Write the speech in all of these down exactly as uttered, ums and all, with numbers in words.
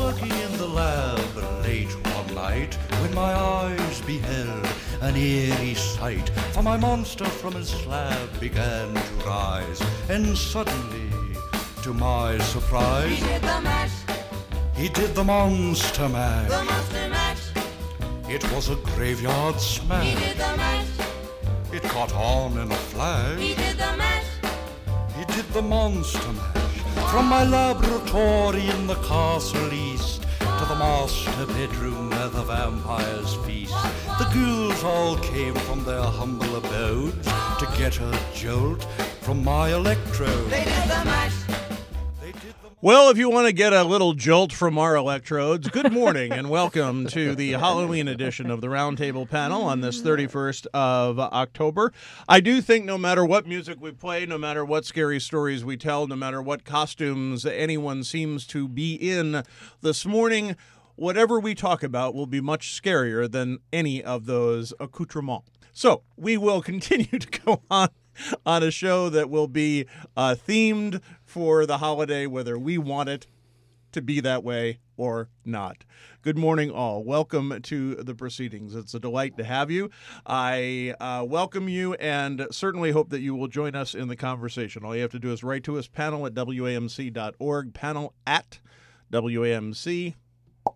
working in the lab late one night when my eyes beheld an eerie sight. For my monster from his slab began to rise, and suddenly, to my surprise, He did the mash, he did the monster mash. the monster mash. It was a graveyard He smash. did the mash, It caught on in a flash. he did the mash. He did the monster mash. From my laboratory in the castle east to the master bedroom where the vampires feast, the ghouls all came from their humble abodes to get a jolt from my electrode. They did the mash. They did the Well, if you want to get a little jolt from our electrodes, good morning and welcome to the Halloween edition of the Roundtable Panel on this thirty-first of October. I do think no matter what music we play, no matter what scary stories we tell, no matter what costumes anyone seems to be in this morning, whatever we talk about will be much scarier than any of those accoutrements. So we will continue to go on on a show that will be uh, themed for the holiday, whether we want it to be that way or not. Good morning, all. Welcome to the proceedings. It's a delight to have you. I uh, welcome you and certainly hope that you will join us in the conversation. All you have to do is write to us, panel at W A M C dot org, panel at W A M C dot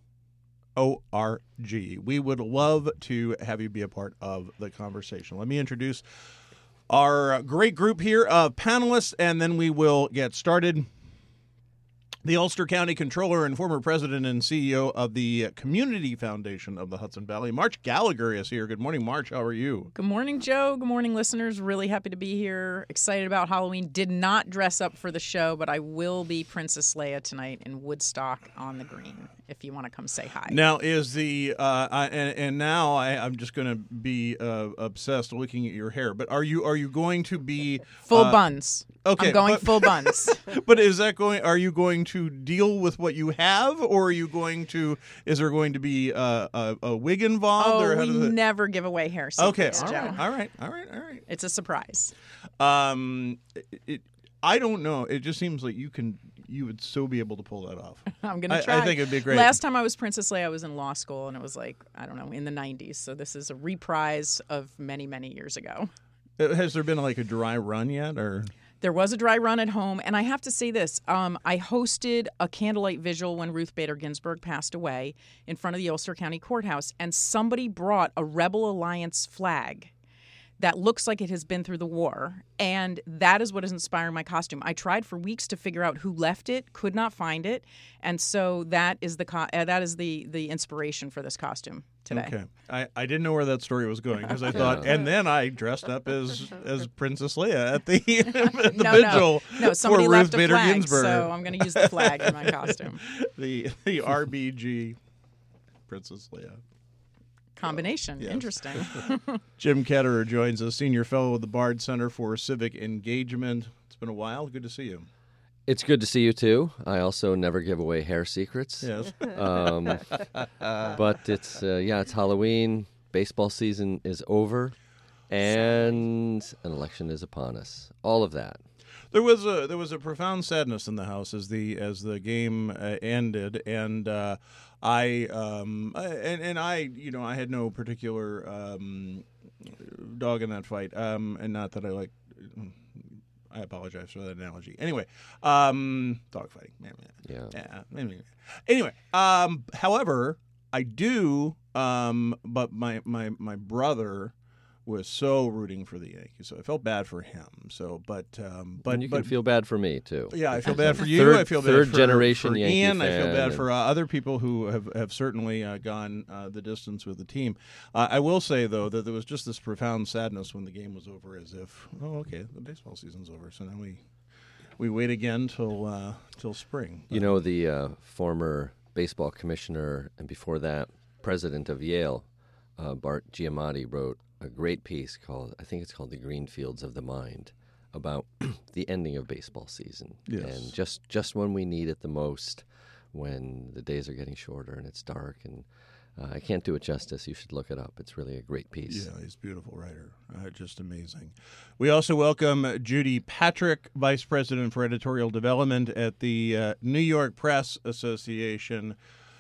org. We would love to have you be a part of the conversation. Let me introduce our great group here of panelists, and then we will get started. The Ulster County Controller and former president and C E O of the Community Foundation of the Hudson Valley, March Gallagher, is here. Good morning, March. How are you? Good morning, Joe. Good morning, listeners. Really happy to be here. Excited about Halloween. Did not dress up for the show, but I will be Princess Leia tonight in Woodstock on the Green, if you want to come say hi. Now, is the, uh, I, and, and now I, I'm just going to be uh, obsessed looking at your hair, but are you are you going to be... Full uh, buns. Okay, I'm going but- full buns. But is that going? Are you going to deal with what you have, or are you going to? Is there going to be a, a, a wig involved? Oh, or how we does it... never give away hair Okay, secrets, all Joe. right, all right, all right, all right. It's a surprise. Um, it, it, I don't know. It just seems like you can. You would so be able to pull that off. I'm going I- to I try. think it'd be great. Last time I was Princess Leia, I was in law school, and it was like, I don't know, in the nineties. So this is a reprise of many, many years ago. Uh, Has there been like a dry run yet, or? There was a dry run at home, and I have to say this. Um, I hosted a candlelight vigil when Ruth Bader Ginsburg passed away in front of the Ulster County Courthouse, and somebody brought a Rebel Alliance flag that looks like it has been through the war, and that is what is inspiring my costume. I tried for weeks to figure out who left it, could not find it, and so that is the co- uh, that is the the inspiration for this costume today. Okay, I, I didn't know where that story was going because I thought, and then I dressed up as as Princess Leia at the at the no, vigil no, no. Somebody for left Ruth a Bader flag, Ginsburg. so I'm going to use the flag in my costume. the the R B G Princess Leia. Combination. Yes. Interesting. Jim Ketterer joins us, senior fellow at the Bard Center for Civic Engagement. It's been a while. Good to see you. It's good to see you, too. I also never give away hair secrets. Yes. Um, but it's, uh, yeah, it's Halloween. Baseball season is over. And an election is upon us. All of that. There was a there was a profound sadness in the house as the as the game uh, ended, and uh, I um, I- and and I you know I had no particular um, dog in that fight, um, and not that I like. I apologize for that analogy. Anyway, um, dog fighting. Yeah. Yeah. Anyway, um, however, I do. Um, but my my my brother was so rooting for the Yankees, so I felt bad for him. So, but um, but and you but can feel bad for me, too. yeah, I feel bad for you. Third- I feel bad third for, generation for Yankee Ian. I feel fan bad and- for uh, other people who have, have certainly uh, gone uh, the distance with the team. Uh, I will say, though, that there was just this profound sadness when the game was over, as if, oh, okay, the baseball season's over, so now we we wait again till uh, till spring. You know, the uh, former baseball commissioner and before that, president of Yale, uh, Bart Giamatti, wrote a great piece called, I think it's called The Green Fields of the Mind, about the ending of baseball season. Yes. And just, just when we need it the most, when the days are getting shorter and it's dark. And uh, I can't do it justice. You should look it up. It's really a great piece. Yeah, he's a beautiful writer. Uh, just amazing. We also welcome Judy Patrick, Vice President for Editorial Development at the uh, New York Press Association.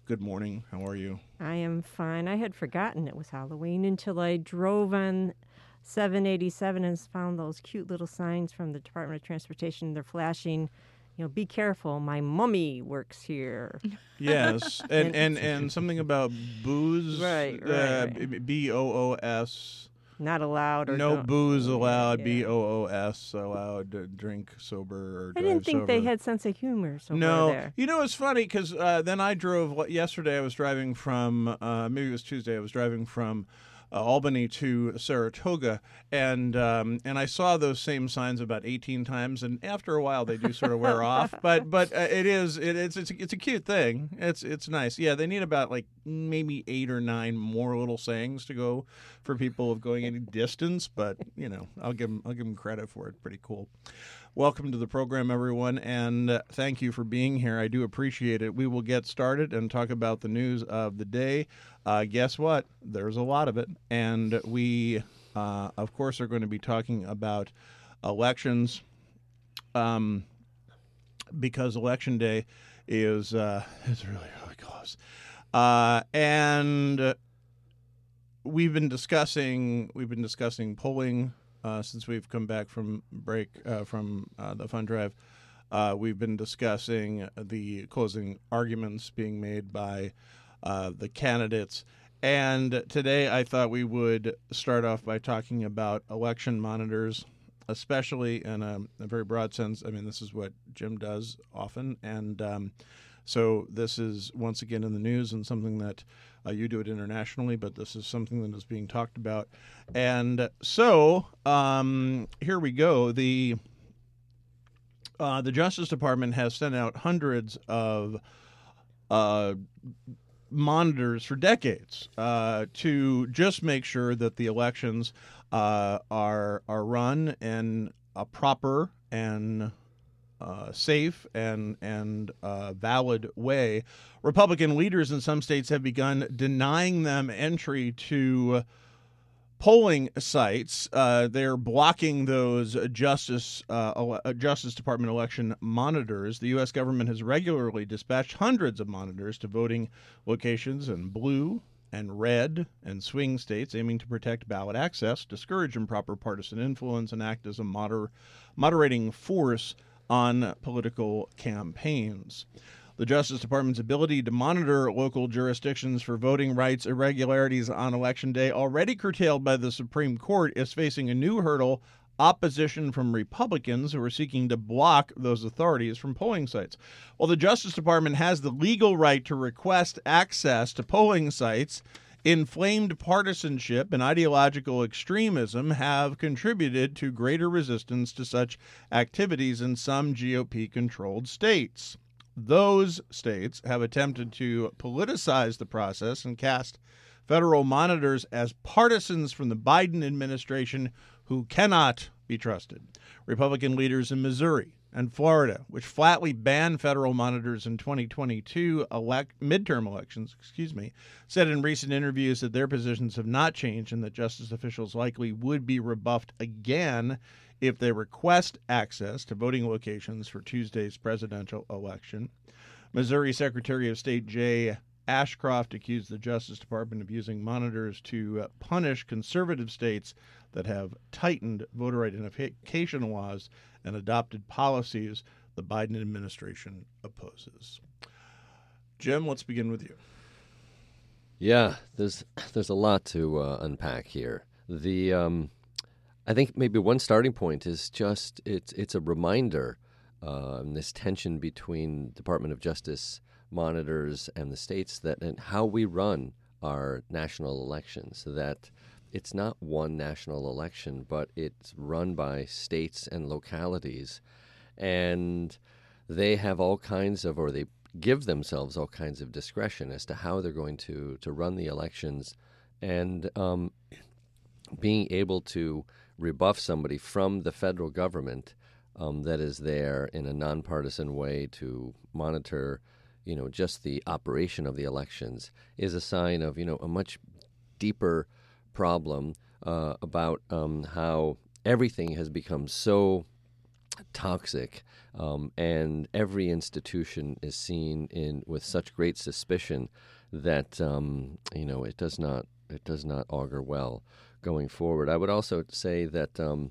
good morning. How are you? I am fine. I had forgotten it was Halloween until I drove on seven eighty-seven and found those cute little signs from the Department of Transportation. They're flashing, you know, be careful, my mummy works here. Yes, and, and, and something about booze. Right, right, uh, right. B O O S. Not allowed. Or No don't- booze allowed, yeah. B O O S, allowed to drink sober or I drive didn't think they sober. had sense of humor so No, far there. you know it's funny because uh, then I drove what- yesterday. I was driving from uh, maybe it was Tuesday. I was driving from uh, Albany to Saratoga, and um, and I saw those same signs about eighteen times. And after a while, they do sort of wear off. But but uh, it is it, it's it's a, it's a cute thing. It's it's nice. Yeah, they need about like maybe eight or nine more little sayings to go for people of going any distance. But you know, I'll give them, I'll give them credit for it. Pretty cool. Welcome to the program, everyone, and uh, thank you for being here. I do appreciate it. We will get started and talk about the news of the day. Uh, guess what? There's a lot of it, and we, uh, of course, are going to be talking about elections, um, because Election Day is uh, is really really close, uh, and uh, we've been discussing we've been discussing polling. Uh, since we've come back from break uh, from uh, the fund drive, uh, we've been discussing the closing arguments being made by uh, the candidates. And today I thought we would start off by talking about election monitors, especially in a, a very broad sense. I mean, this is what Jim does often. And um, so this is once again in the news and something that uh, you do it internationally, but this is something that is being talked about. And so um, here we go. The uh, the Justice Department has sent out hundreds of uh, monitors for decades uh, to just make sure that the elections uh, are are run in a proper and Uh, safe and and uh, valid way. Republican leaders in some states have begun denying them entry to polling sites. Uh, they're blocking those Justice uh, ele- Justice Department election monitors. The U S government has regularly dispatched hundreds of monitors to voting locations in blue and red and swing states, aiming to protect ballot access, discourage improper partisan influence, and act as a moder- moderating force on political campaigns. The Justice Department's ability to monitor local jurisdictions for voting rights irregularities on Election Day, already curtailed by the Supreme Court, is facing a new hurdle: opposition from Republicans who are seeking to block those authorities from polling sites. While the Justice Department has the legal right to request access to polling sites, inflamed partisanship and ideological extremism have contributed to greater resistance to such activities in some G O P-controlled states. Those states have attempted to politicize the process and cast federal monitors as partisans from the Biden administration who cannot be trusted. Republican leaders in Missouri and Florida, which flatly banned federal monitors in twenty twenty-two elect, midterm elections, excuse me, said in recent interviews that their positions have not changed and that justice officials likely would be rebuffed again if they request access to voting locations for Tuesday's presidential election. Missouri Secretary of State Jay Ashcroft accused the Justice Department of using monitors to uh, punish conservative states that have tightened voter identification laws and adopted policies the Biden administration opposes. Jim, let's begin with you. Yeah, there's there's a lot to uh, unpack here. The um, I think maybe one starting point is just it's it's a reminder, uh, this tension between Department of Justice monitors and the states, that and how we run our national elections, that it's not one national election, but it's run by states and localities, and they have all kinds of, or they give themselves all kinds of discretion as to how they're going to, to run the elections, and um, being able to rebuff somebody from the federal government um, that is there in a nonpartisan way to monitor, you know, just the operation of the elections is a sign of, you know, a much deeper problem uh, about um, how everything has become so toxic, um, and every institution is seen in with such great suspicion that um, you know it does not it does not augur well going forward. I would also say that um,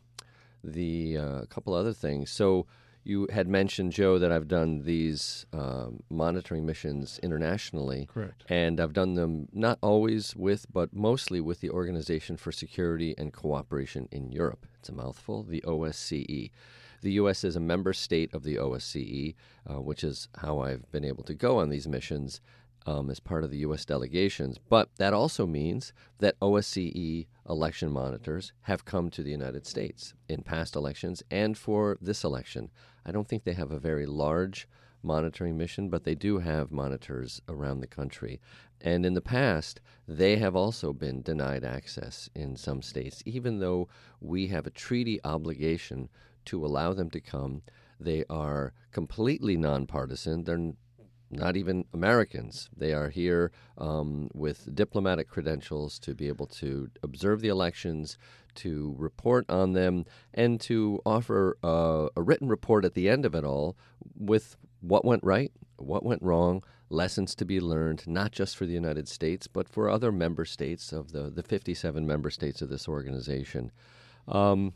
the uh, couple other things. So you had mentioned, Joe, that I've done these um, monitoring missions internationally. Correct. And I've done them not always with, but mostly with the Organization for Security and Cooperation in Europe. It's a mouthful, the O S C E. The U S is a member state of the O S C E, uh, which is how I've been able to go on these missions um, as part of the U S delegations. But that also means that O S C E election monitors have come to the United States in past elections and for this election. I don't think they have a very large monitoring mission, but they do have monitors around the country. And in the past, they have also been denied access in some states, even though we have a treaty obligation to allow them to come. They are completely nonpartisan. They're n- not even Americans. They are here um, with diplomatic credentials to be able to observe the elections, to report on them, and to offer uh, a written report at the end of it all with what went right, what went wrong, lessons to be learned, not just for the United States, but for other member states of the, the fifty-seven member states of this organization. Um,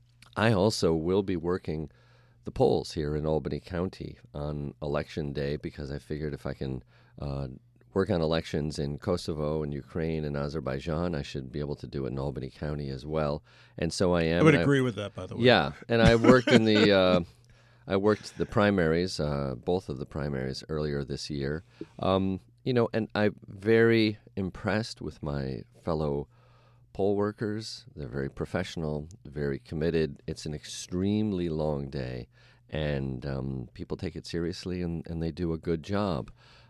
I also will be working the polls here in Albany County on Election Day because I figured if I can uh, work on elections in Kosovo and Ukraine and Azerbaijan, I should be able to do it in Albany County as well. And so I am. I would and agree with that, by the way. Yeah, and I worked in the uh, I worked the primaries, uh, both of the primaries earlier this year. Um, you know, and I'm very impressed with my fellow poll workers. They're very professional, very committed. It's an extremely long day, and um, people take it seriously, and, and they do a good job.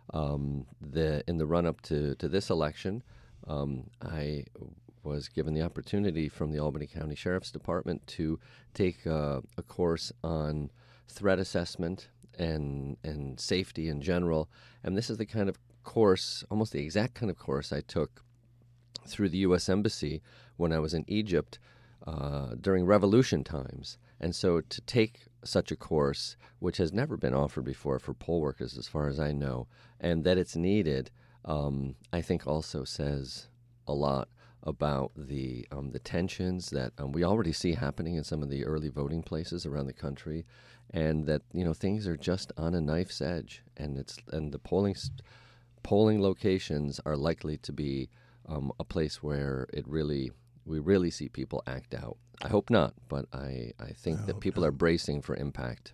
Um, the in the run-up to, to this election, um, I was given the opportunity from the Albany County Sheriff's Department to take uh, a course on threat assessment and and safety in general. And this is the kind of course, almost the exact kind of course I took through the U S Embassy when I was in Egypt uh, during revolution times. And so to take such a course, which has never been offered before for poll workers as far as I know, and that it's needed, um, I think also says a lot about the um, the tensions that um, we already see happening in some of the early voting places around the country, and that you know things are just on a knife's edge, and it's and the polling polling locations are likely to be um, a place where it really we really see people act out. I hope not, but I I think I that hope people not. are bracing for impact.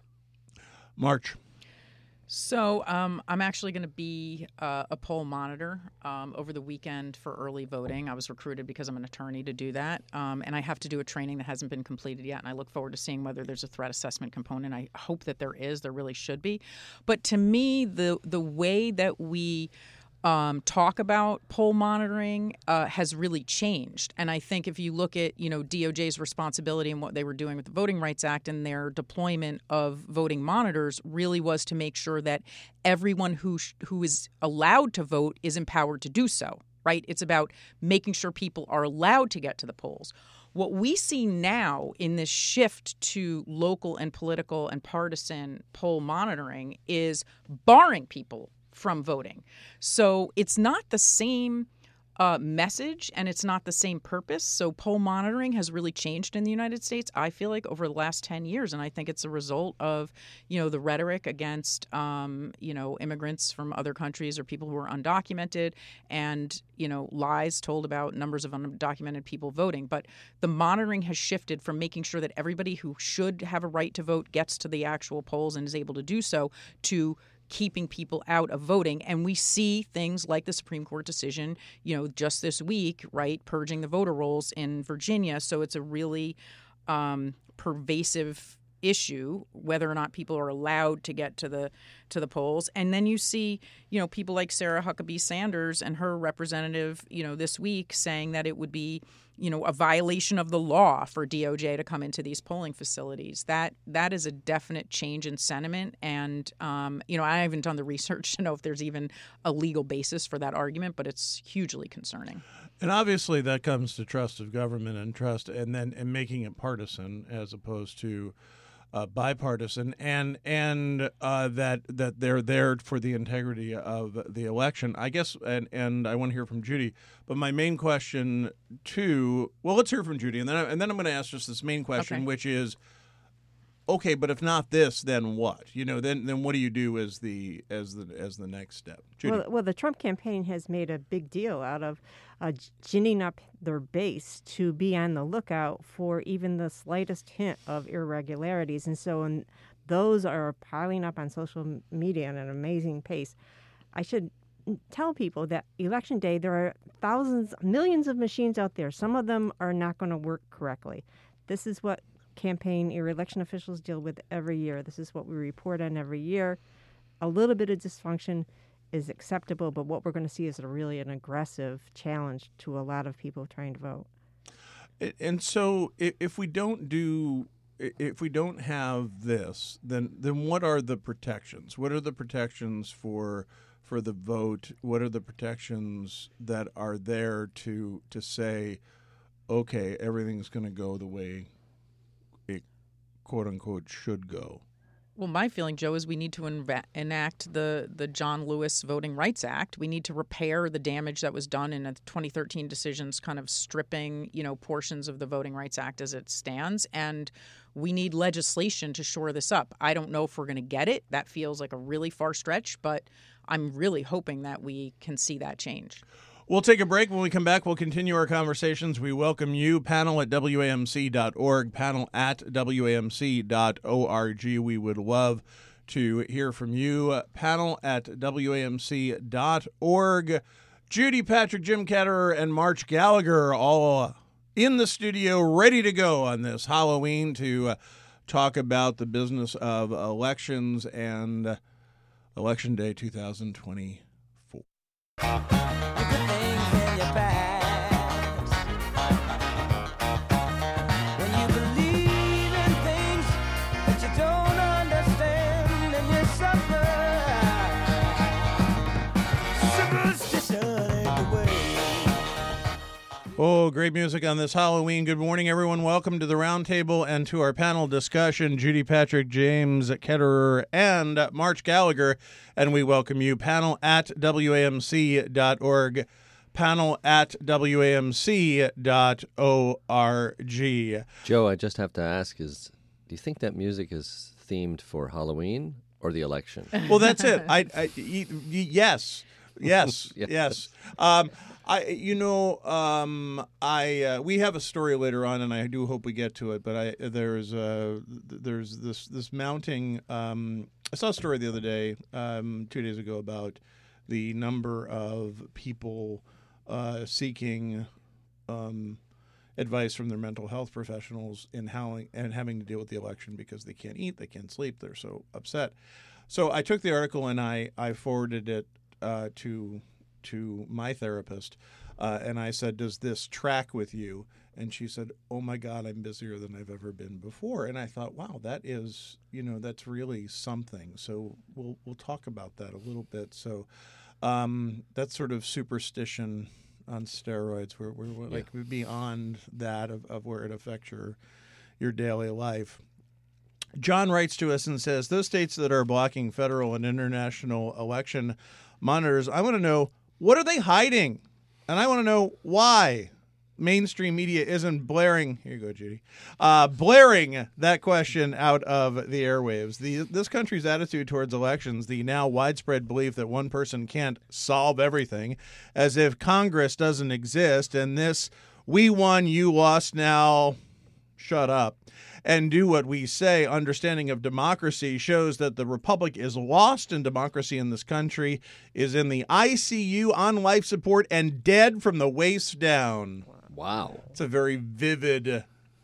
March. So um, I'm actually going to be uh, a poll monitor um, over the weekend for early voting. I was recruited because I'm an attorney to do that, um, and I have to do a training that hasn't been completed yet, and I look forward to seeing whether there's a threat assessment component. I hope that there is. There really should be. But to me, the the way that we Um, talk about poll monitoring uh, has really changed. And I think if you look at, you know, D O J's responsibility and what they were doing with the Voting Rights Act and their deployment of voting monitors really was to make sure that everyone who sh- who is allowed to vote is empowered to do so, right? It's about making sure people are allowed to get to the polls. What we see now in this shift to local and political and partisan poll monitoring is barring people from voting. So it's not the same uh, message and it's not the same purpose. So poll monitoring has really changed in the United States, I feel like, over the last ten years. And I think it's a result of, you know, the rhetoric against, um, you know, immigrants from other countries or people who are undocumented and, you know, lies told about numbers of undocumented people voting. But the monitoring has shifted from making sure that everybody who should have a right to vote gets to the actual polls and is able to do so to keeping people out of voting. And we see things like the Supreme Court decision, you know, just this week, right, purging the voter rolls in Virginia. So it's a really um, pervasive issue whether or not people are allowed to get to the to the polls. And then you see, you know, people like Sarah Huckabee Sanders and her representative, you know, this week saying that it would be, you know, a violation of the law for D O J to come into these polling facilities. That that is a definite change in sentiment. And, um, you know, I haven't done the research to know if there's even a legal basis for that argument, but it's hugely concerning. And obviously that comes to trust of government and trust and then and making it partisan as opposed to uh, bipartisan, and and uh, that that they're there for the integrity of the election. I guess, and and I want to hear from Judy. But my main question too. Well, let's hear from Judy, and then I, and then I'm going to ask just this main question, Okay. which is, okay, but if not this, then what? You know, then then what do you do as the as the as the next step? Judy. Well, well, the Trump campaign has made a big deal out of uh, ginning up their base to be on the lookout for even the slightest hint of irregularities. And so and those are piling up on social m- media at an amazing pace. I should tell people that election day, there are thousands, millions of machines out there. Some of them are not going to work correctly. This is what campaign or election officials deal with every year. This is what we report on every year. A little bit of dysfunction is acceptable, but what we're going to see is a really an aggressive challenge to a lot of people trying to vote. And so, i- if we don't do, i- if we don't have this, then then what are the protections? What are the protections for for the vote? What are the protections that are there to to say, okay, everything's going to go the way it quote unquote should go? Well, my feeling, Joe, is we need to enva- enact the, the John Lewis Voting Rights Act. We need to repair the damage that was done in the twenty thirteen decisions, kind of stripping, you know, portions of the Voting Rights Act as it stands. And we need legislation to shore this up. I don't know if we're going to get it. That feels like a really far stretch, but I'm really hoping that we can see that change. We'll take a break. When we come back, we'll continue our conversations. We welcome you. Panel at W A M C dot org, panel at W A M C dot org. We would love to hear from you. Uh, Panel at W A M C dot org. Judy Patrick, Jim Ketterer, and March Gallagher all in the studio, ready to go on this Halloween to uh, talk about the business of elections and uh, Election Day two thousand twenty-four. Good things in your past. When you believe in things that you don't understand and you suffer. Superstition ain't the way. Oh, great music on this Halloween. Good morning, everyone. Welcome to the roundtable and to our panel discussion. Judy Patrick, James Ketterer, and March Gallagher. And we welcome you. Panel at W A M C dot org. Panel at W A M C dot org. Joe, I just have to ask: Is do you think that music is themed for Halloween or the election? Well, that's it. I, I y- y- yes, yes, Yes. yes. Um, I, you know, um, I uh, we have a story later on, and I do hope we get to it. But I there's uh, there's this this mounting. Um, I saw a story the other day, um, two days ago, about the number of people uh, seeking um, advice from their mental health professionals in how and having to deal with the election because they can't eat, they can't sleep, they're so upset. So I took the article and I I forwarded it uh, to to my therapist, uh, and I said, "Does this track with you?" And she said, "Oh my God, I'm busier than I've ever been before." And I thought, "Wow, that is, you know, that's really something." So we'll we'll talk about that a little bit. So um, that's sort of superstition on steroids. We're we're, we're Yeah. like beyond that of, of where it affects your your daily life. John writes to us and says, "Those states that are blocking federal and international election monitors, I want to know, what are they hiding? And I want to know why mainstream media isn't blaring," here you go, Judy, uh, blaring that question out of the airwaves. The, this country's attitude towards elections, the now widespread belief that one person can't solve everything, as if Congress doesn't exist, and this, we won, you lost, now shut up and do what we say, understanding of democracy shows that the republic is lost, and democracy in this country is in the I C U, on life support, and dead from the waist down. Wow, It's a very vivid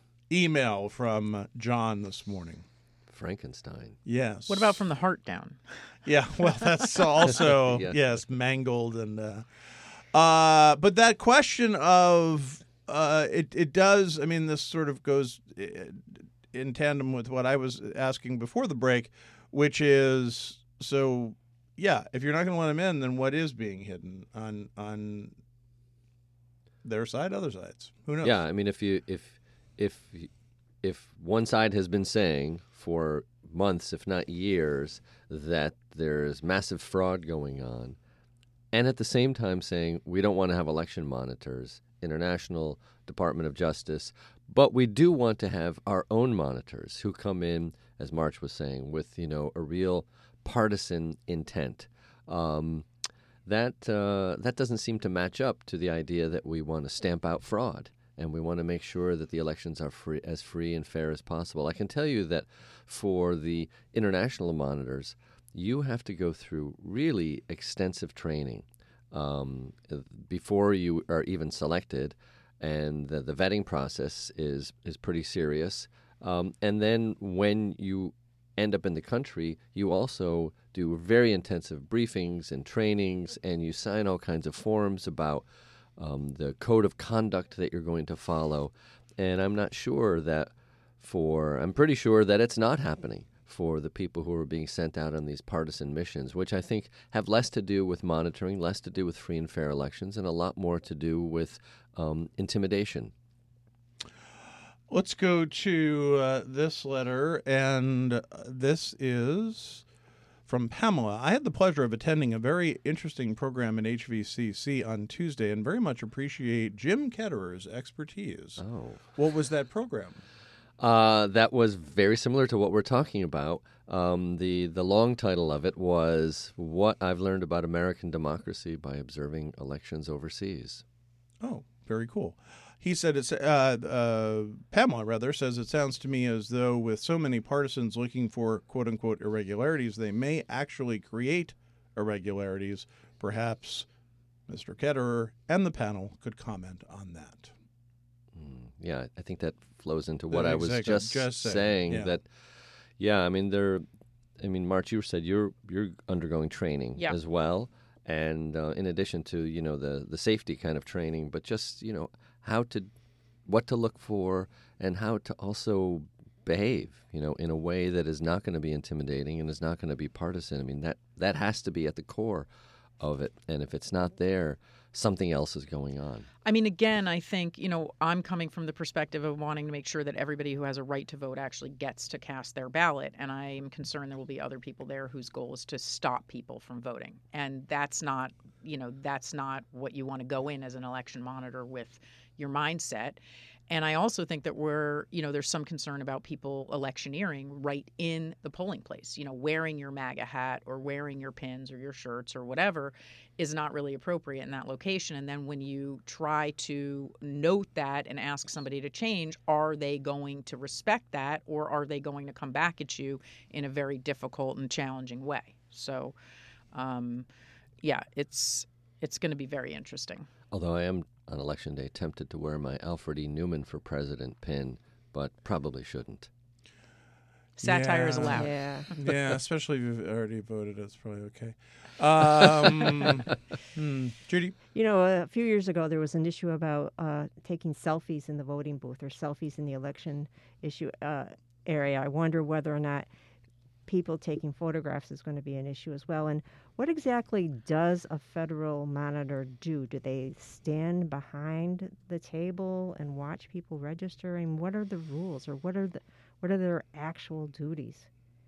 email from John this morning. Frankenstein. Yes. What about from the heart down? Yeah, well, that's also, Yeah. yes, mangled. and uh, uh, But that question of, uh, it, it does, I mean, this sort of goes in tandem with what I was asking before the break, which is, so, yeah, if you're not going to let them in, then what is being hidden on on their side, other sides? Who knows? Yeah, I mean, if you if if if one side has been saying for months, if not years, that there's massive fraud going on, and at the same time saying we don't want to have election monitors, International Department of Justice, but we do want to have our own monitors who come in, as March was saying, with, you know, a real partisan intent. Um, that uh, that doesn't seem to match up to the idea that we want to stamp out fraud and we want to make sure that the elections are free, as free and fair as possible. I can tell you that for the international monitors, you have to go through really extensive training um, before you are even selected, and the, the vetting process is is pretty serious. Um, and then when you end up in the country, you also do very intensive briefings and trainings, and you sign all kinds of forms about um, the code of conduct that you're going to follow. And I'm not sure that for, I'm pretty sure that it's not happening for the people who are being sent out on these partisan missions, which I think have less to do with monitoring, less to do with free and fair elections, and a lot more to do with um, intimidation. Let's go to uh, this letter, and uh, this is from Pamela. I had the pleasure of attending a very interesting program in H V C C on Tuesday and very much appreciate Jim Ketterer's expertise. Oh. What was that program? Uh, that was very similar to what we're talking about. Um, the, the long title of it was What I've Learned About American Democracy by Observing Elections Overseas. Oh, very cool. He said, it's, uh, uh, Pamela, rather, says, it sounds to me as though with so many partisans looking for quote-unquote irregularities, they may actually create irregularities. Perhaps Mister Ketterer and the panel could comment on that. Mm, yeah, I think that flows into what That I was exactly- just, just saying, saying. yeah. That, yeah, I mean, there. I mean, March, you said you're you're undergoing training Yeah. as well, and uh, in addition to you know the the safety kind of training, but just you know how to, what to look for, and how to also behave, you know, in a way that is not going to be intimidating and is not going to be partisan. I mean, that that has to be at the core of it, and if it's not there, something else is going on. I mean, again, I think, you know, I'm coming from the perspective of wanting to make sure that everybody who has a right to vote actually gets to cast their ballot. And I'm concerned there will be other people there whose goal is to stop people from voting. And that's not, you know, that's not what you want to go in as an election monitor with your mindset. And I also think that we're, you know, there's some concern about people electioneering right in the polling place. You know, wearing your MAGA hat or wearing your pins or your shirts or whatever is not really appropriate in that location. And then when you try to note that and ask somebody to change, are they going to respect that, or are they going to come back at you in a very difficult and challenging way? So, um, yeah, it's it's going to be very interesting. Although I am, on Election Day, tempted to wear my Alfred E. Newman for President pin, but probably shouldn't. Satire is Yeah. allowed. Yeah. Yeah, especially if you've already voted, it's probably okay. Um, hmm, Judy? You know, a few years ago, there was an issue about uh, taking selfies in the voting booth or selfies in the election issue uh, area. I wonder whether or not people taking photographs is going to be an issue as well. And what exactly does a federal monitor do? Do they stand behind the table and watch people register? And what are the rules, or what are the what are their actual duties?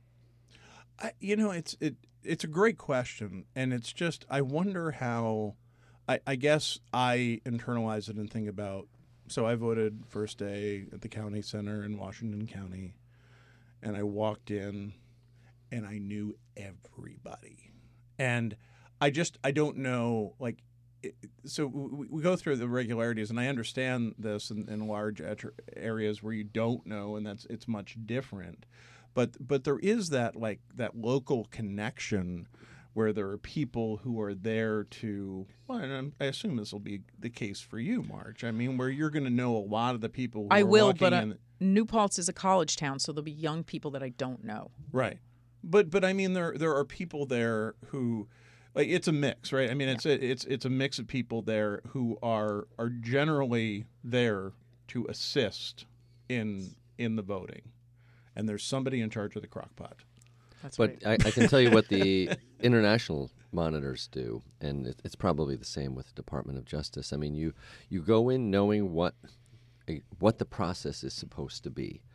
I, you know, it's it it's a great question, and it's just I wonder how. I, I guess I internalize it and think about. So I voted first day at the county center in Washington County, and I walked in, and I knew everybody, and I just I don't know like. It, so we, we go through the regularities, and I understand this in, in large areas where you don't know, and that's it's much different. But but there is that like that local connection where there are people who are there to. Well, and I'm, I assume this will be the case for you, March. I mean, where you're going to know a lot of the people. Who I are will, walking but uh, in, New Paltz is a college town, so there'll be young people that I don't know. right. But but I mean, there there are people there who. Like it's a mix, right? I mean, it's a, it's it's a mix of people there who are are generally there to assist in in the voting, and there's somebody in charge of the crock pot. That's But right. I, I can tell you what the international monitors do, and it, it's probably the same with the Department of Justice. I mean, you, you go in knowing what a, what the process is supposed to be.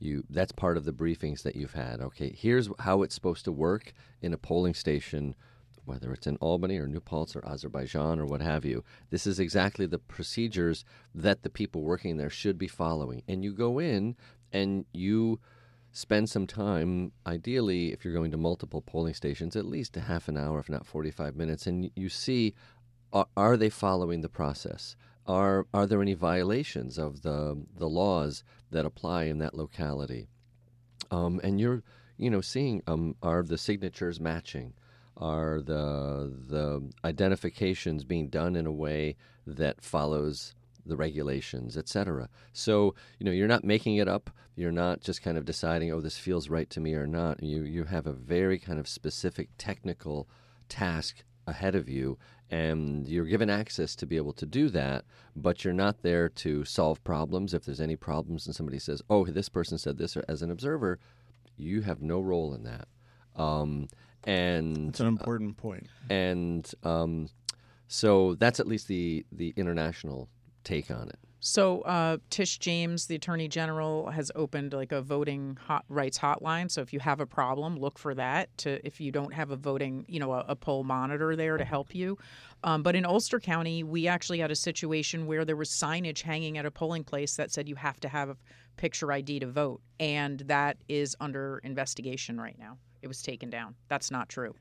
You that's part of the briefings that you've had. Okay, here's how it's supposed to work in a polling station, whether it's in Albany or New Paltz or Azerbaijan or what have you. This is exactly the procedures that the people working there should be following. And you go in and you spend some time, ideally, if you're going to multiple polling stations, at least a half an hour, if not forty-five minutes, and you see, are, are they following the process? Are are there any violations of the the laws that apply in that locality? Um, and you're, you know, seeing um, are the signatures matching? Are the the identifications being done in a way that follows the regulations, et cetera? So, you know, you're not making it up. You're not just kind of deciding, oh, this feels right to me or not. You you have a very kind of specific technical task ahead of you, and you're given access to be able to do that, but you're not there to solve problems. If there's any problems and somebody says, oh, this person said this, or as an observer, you have no role in that. Um, and That's an important point. And um, so that's at least the, the international take on it. So uh, Tish James, the Attorney General, has opened like a voting hot rights hotline. So if you have a problem, look for that. To if you don't have a voting, you know, a, a poll monitor there to help you. Um, but in Ulster County, we actually had a situation where there was signage hanging at a polling place that said you have to have a picture I D to vote, and that is under investigation right now. It was taken down. That's not true.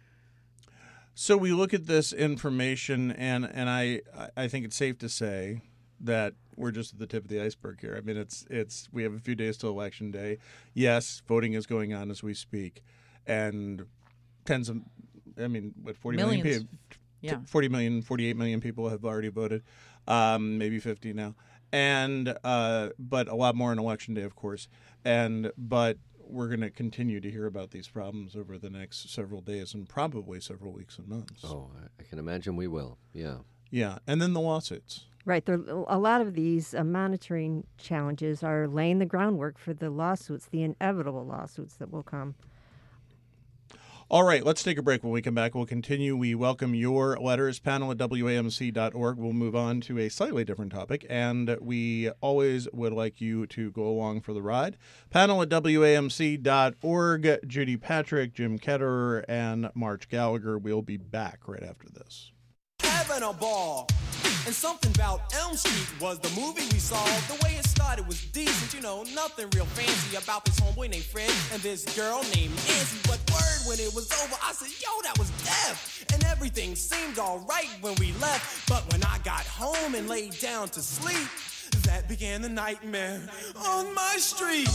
So we look at this information, and and I I think it's safe to say that we're just at the tip of the iceberg here. I mean, it's it's we have a few days till Election Day. Yes, voting is going on as we speak, and tens of, I mean, what forty Millions. million people, Yeah. forty million, forty-eight million people have already voted, um, maybe fifty now, and uh, but a lot more on Election Day, of course, and but. We're going to continue to hear about these problems over the next several days and probably several weeks and months. Oh, I can imagine we will. Yeah. Yeah, and then the lawsuits. Right. There, a lot of these uh, monitoring challenges are laying the groundwork for the lawsuits, the inevitable lawsuits that will come. All right, let's take a break. When we come back, we'll continue. We welcome your letters, panel at W A M C dot org. We'll move on to a slightly different topic, and we always would like you to go along for the ride. Panel at W A M C dot org. Judy Patrick, Jim Ketterer, and March Gallagher. We'll be back right after this. Having a ball. And something about Elm Street was the movie we saw. The way it started was decent, you know, nothing real fancy about this homeboy named Fred and this girl named Nancy. But word, when it was over, I said, yo, that was death. And everything seemed all right when we left. But when I got home and laid down to sleep, that began the nightmare on my street.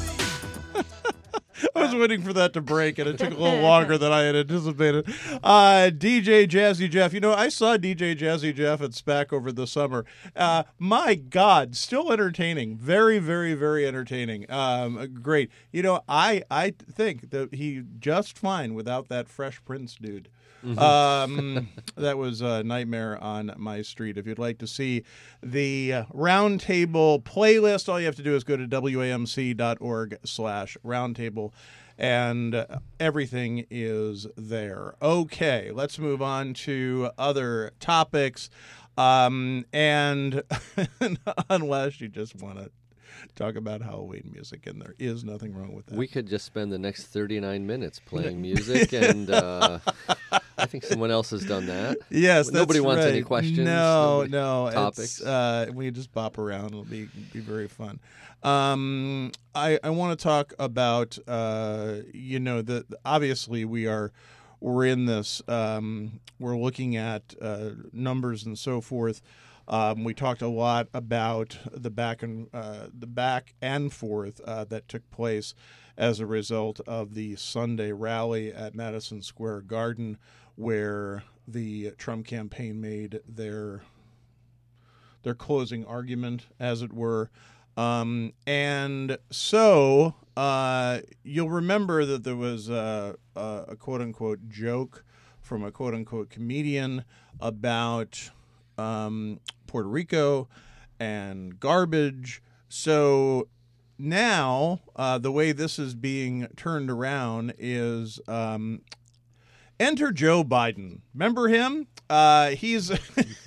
I was waiting for that to break, and it took a little longer than I had anticipated. Uh, D J Jazzy Jeff. You know, I saw D J Jazzy Jeff at SPAC over the summer. Uh, my God, still entertaining. Very, very, very entertaining. Um, great. You know, I, I think that he just fine without that Fresh Prince dude. Mm-hmm. Um, that was a nightmare on my street. If you'd like to see the uh, roundtable playlist, all you have to do is go to W A M C dot org slash roundtable, and uh, everything is there. Okay, let's move on to other topics. Um, and unless you just want to talk about Halloween music, and there is nothing wrong with that. We could just spend the next thirty-nine minutes playing music, and uh, I think someone else has done that. Yes, nobody that's wants right. any questions. No, nobody, no topics. Uh, we just bop around. It'll be be very fun. Um, I I want to talk about uh, you know, the obviously we are we're in this. Um, we're looking at uh, numbers and so forth. Um, we talked a lot about the back and uh, the back and forth uh, that took place as a result of the Sunday rally at Madison Square Garden, where the Trump campaign made their their closing argument, as it were. Um, and so uh, you'll remember that there was a, a, a quote-unquote joke from a quote-unquote comedian about um, Puerto Rico and garbage. So now uh, the way this is being turned around is um, enter Joe Biden. Remember him? Uh, he's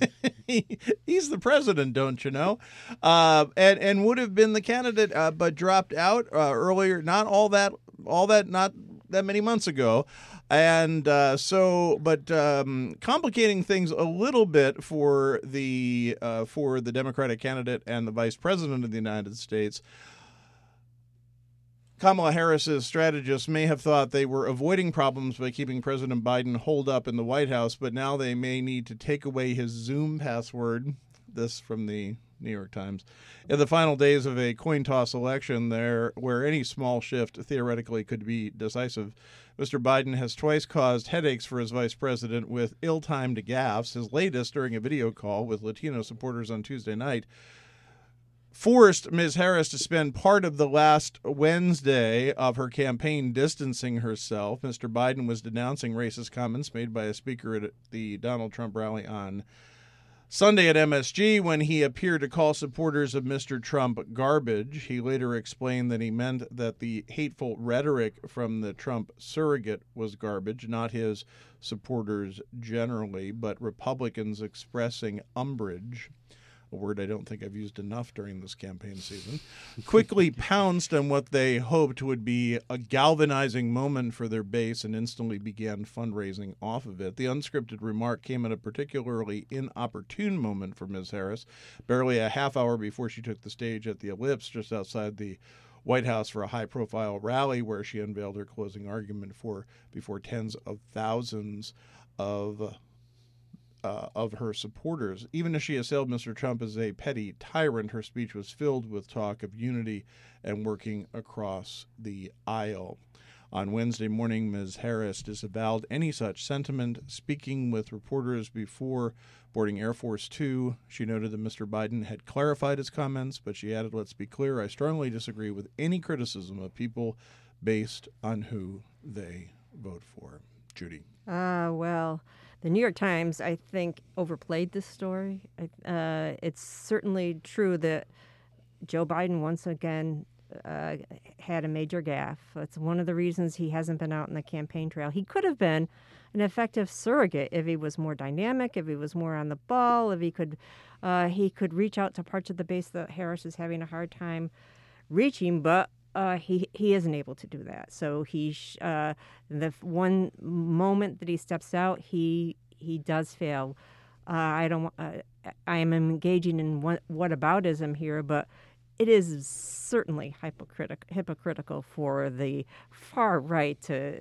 he, he's the president, don't you know? Uh, and and would have been the candidate, uh, but dropped out uh, earlier. Not all that, all that, not that many months ago. And uh, so, but um, complicating things a little bit for the uh, for the Democratic candidate and the Vice President of the United States. Kamala Harris's strategists may have thought they were avoiding problems by keeping President Biden holed up in the White House, but now they may need to take away his Zoom password. This from the New York Times. In the final days of a coin toss election, there where any small shift theoretically could be decisive, Mister Biden has twice caused headaches for his vice president with ill-timed gaffes. His latest during a video call with Latino supporters on Tuesday night forced Miz Harris to spend part of the last Wednesday of her campaign distancing herself. Mister Biden was denouncing racist comments made by a speaker at the Donald Trump rally on Sunday at M S G when he appeared to call supporters of Mister Trump garbage. He later explained that he meant that the hateful rhetoric from the Trump surrogate was garbage, not his supporters generally, but Republicans expressing umbrage, a word I don't think I've used enough during this campaign season, quickly pounced on what they hoped would be a galvanizing moment for their base and instantly began fundraising off of it. The unscripted remark came at a particularly inopportune moment for Miz Harris, barely a half hour before she took the stage at the Ellipse just outside the White House for a high-profile rally where she unveiled her closing argument for before tens of thousands of Uh, of her supporters. Even as she assailed Mister Trump as a petty tyrant, her speech was filled with talk of unity and working across the aisle. On Wednesday morning, Miz Harris disavowed any such sentiment. Speaking with reporters before boarding Air Force Two, she noted that Mister Biden had clarified his comments, but she added, "Let's be clear, I strongly disagree with any criticism of people based on who they vote for." Judy. Ah, uh, well, the New York Times, I think, overplayed this story. Uh, it's certainly true that Joe Biden once again uh, had a major gaffe. That's one of the reasons he hasn't been out in the campaign trail. He could have been an effective surrogate if he was more dynamic, if he was more on the ball, if he could, uh, he could reach out to parts of the base that Harris is having a hard time reaching, but Uh, he he isn't able to do that. So he sh- uh, the one moment that he steps out, he he does fail. Uh, I don't. Uh, I am engaging in what whataboutism here, but it is certainly hypocritic, hypocritical for the far right to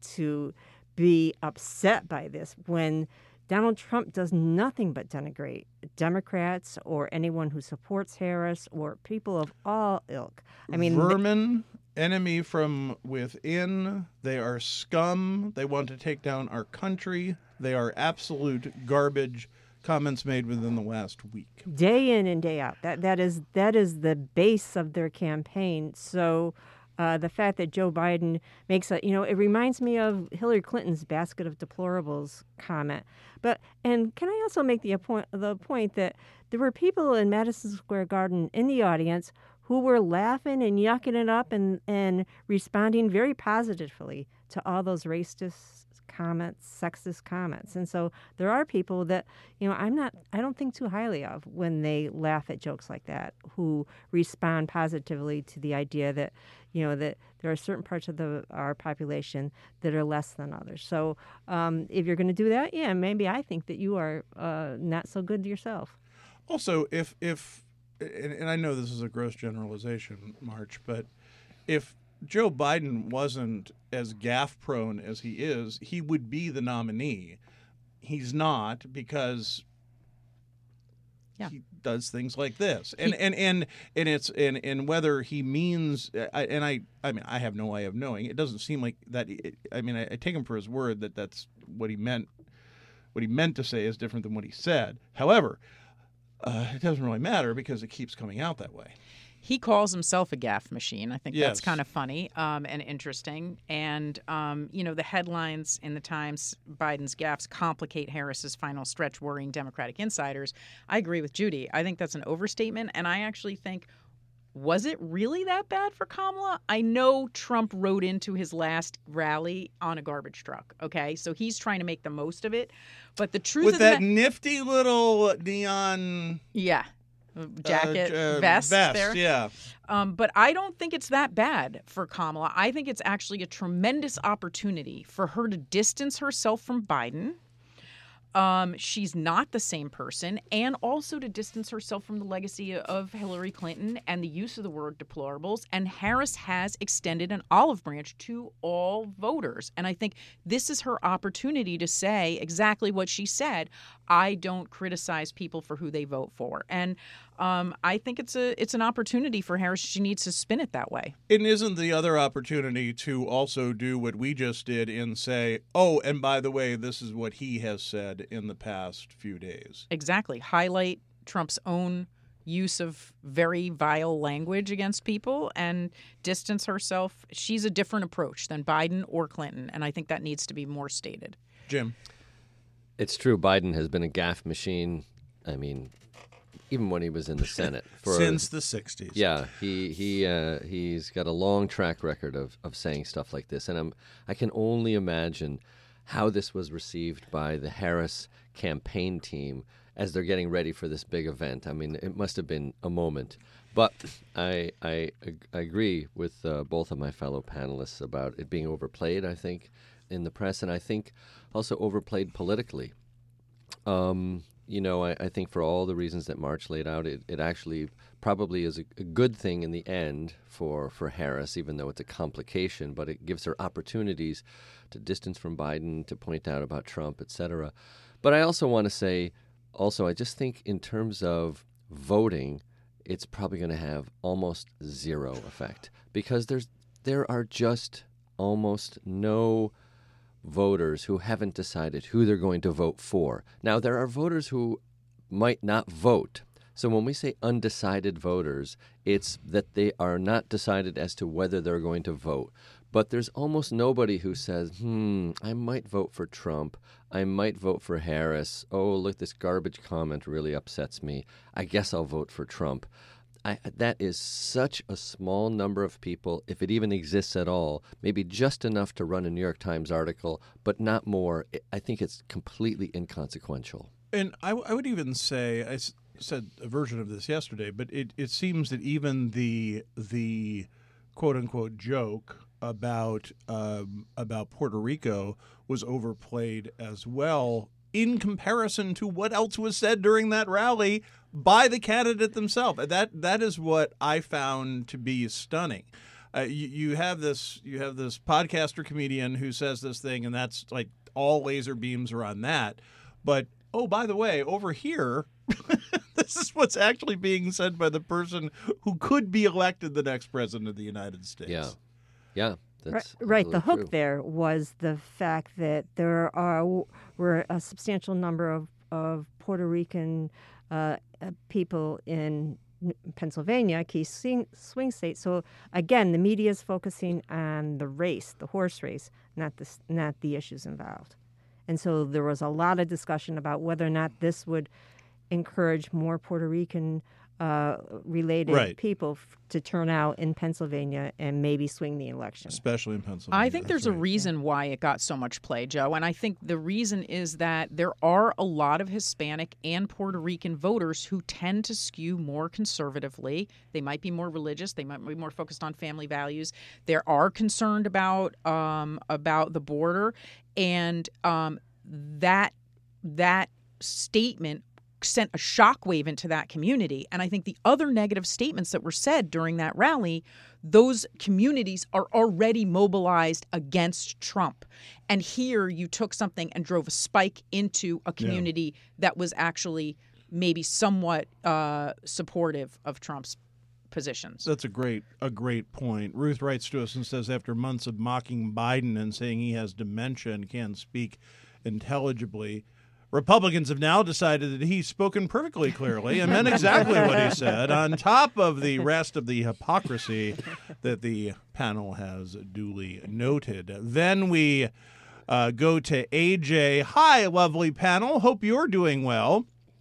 to be upset by this when Donald Trump does nothing but denigrate Democrats or anyone who supports Harris or people of all ilk. I mean, vermin, enemy from within. They are scum. They want to take down our country. They are absolute garbage. Comments made within the last week, day in and day out. That that is that is the base of their campaign. So. Uh, the fact that Joe Biden makes a, you know, it reminds me of Hillary Clinton's basket of deplorables comment. But, and can I also make the point, the point that there were people in Madison Square Garden in the audience who were laughing and yucking it up and, and responding very positively to all those racist comments, sexist comments. And so there are people that, you know, I'm not, I don't think too highly of when they laugh at jokes like that, who respond positively to the idea that, you know, that there are certain parts of the our population that are less than others. So um, if you're going to do that, yeah, maybe I think that you are uh, not so good yourself. Also, if, if and, and I know this is a gross generalization, March, but if Joe Biden wasn't as gaffe prone as he is, he would be the nominee. He's not because yeah. he does things like this, and he, and, and and it's and, and whether he means, I, and I I mean I have no way of knowing. It doesn't seem like that. I mean I, I take him for his word that that's what he meant. What he meant to say is different than what he said. However, uh, it doesn't really matter because it keeps coming out that way. He calls himself a gaffe machine. I think yes. that's kind of funny um, and interesting. And, um, you know, the headlines in the Times, Biden's gaffes complicate Harris's final stretch, worrying Democratic insiders. I agree with Judy. I think that's an overstatement. And I actually think was it really that bad for Kamala? I know Trump rode into his last rally on a garbage truck, okay? So he's trying to make the most of it. But the truth With of that the ma- nifty little neon yeah, jacket, uh, uh, vest, vest there. yeah. Um, but I don't think it's that bad for Kamala. I think it's actually a tremendous opportunity for her to distance herself from Biden. Um, she's not the same person, and also to distance herself from the legacy of Hillary Clinton and the use of the word deplorables. And Harris has extended an olive branch to all voters. And I think this is her opportunity to say exactly what she said. I don't criticize people for who they vote for. And um, I think it's a it's an opportunity for Harris. She needs to spin it that way. And isn't the other opportunity to also do what we just did and say, oh, and by the way, this is what he has said in the past few days? Exactly. Highlight Trump's own use of very vile language against people and distance herself. She's a different approach than Biden or Clinton, and I think that needs to be more stated. Jim? It's true. Biden has been a gaffe machine. I mean, even when he was in the Senate. For, Since the sixties. Yeah, he he uh, he's got a long track record of, of saying stuff like this, and I'm I can only imagine how this was received by the Harris campaign team as they're getting ready for this big event. I mean, it must have been a moment. But I I, I agree with uh, both of my fellow panelists about it being overplayed, I think, in the press, and I think also overplayed politically. Um, you know, I, I think for all the reasons that March laid out, it, it actually probably is a, a good thing in the end for, for Harris, even though it's a complication, but it gives her opportunities to distance from Biden, to point out about Trump, et cetera. But I also want to say, also, I just think in terms of voting, it's probably going to have almost zero effect because there's there are just almost no voters who haven't decided who they're going to vote for. Now, there are voters who might not vote. So when we say undecided voters, it's that they are not decided as to whether they're going to vote. But there's almost nobody who says, hmm, I might vote for Trump. I might vote for Harris. Oh, look, this garbage comment really upsets me. I guess I'll vote for Trump. I, that is such a small number of people, if it even exists at all, maybe just enough to run a New York Times article, but not more. I think it's completely inconsequential. And I, I would even say, I s- said a version of this yesterday, but it, it seems that even the the quote-unquote joke about um, about Puerto Rico was overplayed as well in comparison to what else was said during that rally by the candidate themselves. That that is what I found to be stunning. Uh, you, you have this you have this podcaster comedian who says this thing, and that's like all laser beams are on that. But oh, by the way, over here, this is what's actually being said by the person who could be elected the next president of the United States. Yeah, yeah. That's right, right. The hook true. there was the fact that there are were a substantial number of, of Puerto Rican uh, uh, people in Pennsylvania, a key swing, swing state. So again, the media is focusing on the race, the horse race, not the not the issues involved. And so there was a lot of discussion about whether or not this would encourage more Puerto Rican Uh, related Right. people f- to turn out in Pennsylvania and maybe swing the election. Especially in Pennsylvania. I think there's That's a right. reason why it got so much play, Joe. And I think the reason is that there are a lot of Hispanic and Puerto Rican voters who tend to skew more conservatively. They might be more religious. They might be more focused on family values. They are concerned about um, about the border. And um, that that statement sent a shockwave into that community. And I think the other negative statements that were said during that rally, those communities are already mobilized against Trump. And here you took something and drove a spike into a community that was actually maybe somewhat uh, supportive of Trump's positions. That's a great a great point. Ruth writes to us and says, after months of mocking Biden and saying he has dementia and can't speak intelligibly, Republicans have now decided that he's spoken perfectly clearly and meant exactly what he said, on top of the rest of the hypocrisy that the panel has duly noted. Then we uh, go to A J. Hi, lovely panel. Hope you're doing well.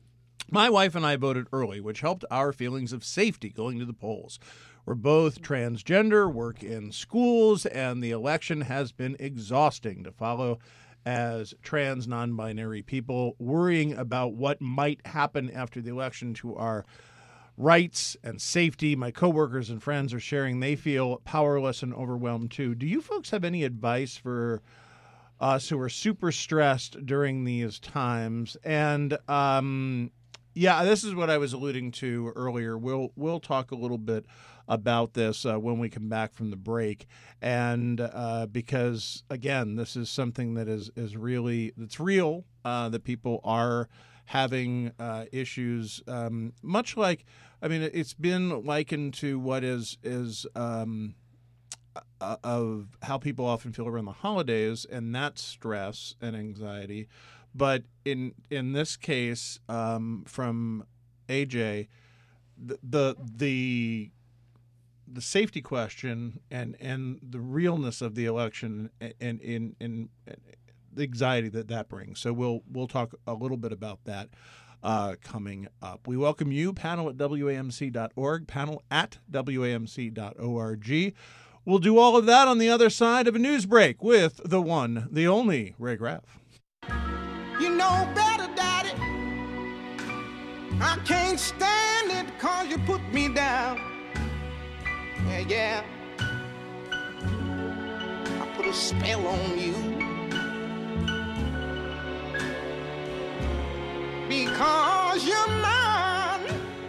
My wife and I voted early, which helped our feelings of safety going to the polls. We're both transgender, work in schools, and the election has been exhausting to follow as trans non-binary people, worrying about what might happen after the election to our rights and safety. My coworkers and friends are sharing they feel powerless and overwhelmed too. Do you folks have any advice for us who are super stressed during these times? And um, yeah, this is what I was alluding to earlier. We'll we'll talk a little bit about this uh, when we come back from the break, and uh, because again, this is something that is is really that's real. Uh, that people are having uh, issues, um, much like, I mean, it's been likened to what is is um, uh, of how people often feel around the holidays, and that's stress and anxiety. But in in this case, um, from A J, the the the the safety question and, and the realness of the election and in in, in the anxiety that that brings. So we'll we'll talk a little bit about that uh, coming up. We welcome you, panel at W A M C dot org, panel at W A M C dot org. We'll do all of that on the other side of a news break with the one, the only Ray Graff. You know better, Daddy. I can't stand it cause you put me down. Yeah, yeah. I put a spell on you. Because you're mine.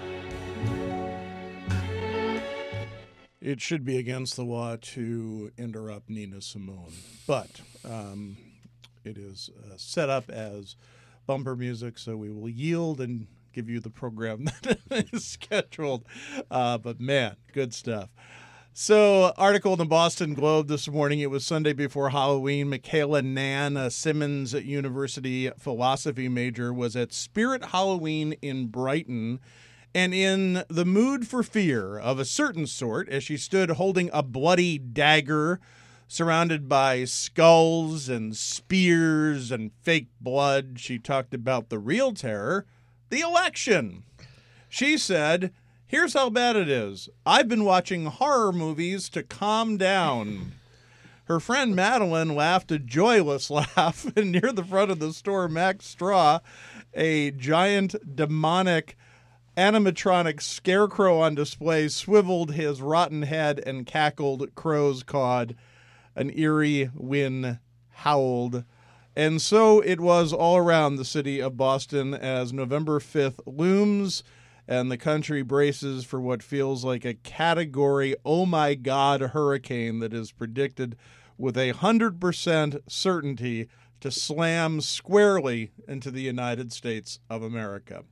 It should be against the law to interrupt Nina Simone, but um, it is uh, set up as bumper music, so we will yield and give you the program that is scheduled. Uh, but man, good stuff. So, article in the Boston Globe this morning. It was Sunday before Halloween. Michaela Nan, a Simmons University philosophy major, was at Spirit Halloween in Brighton and in the mood for fear of a certain sort as she stood holding a bloody dagger surrounded by skulls and spears and fake blood. She talked about the real terror, the election. She said, "Here's how bad it is. I've been watching horror movies to calm down." Her friend Madeline laughed a joyless laugh, and near the front of the store, Max Straw, a giant demonic animatronic scarecrow on display, swiveled his rotten head and cackled. Crows cawed. An eerie wind howled. And so it was all around the city of Boston as November fifth looms and the country braces for what feels like a category oh my God hurricane that is predicted with a one hundred percent certainty to slam squarely into the United States of America.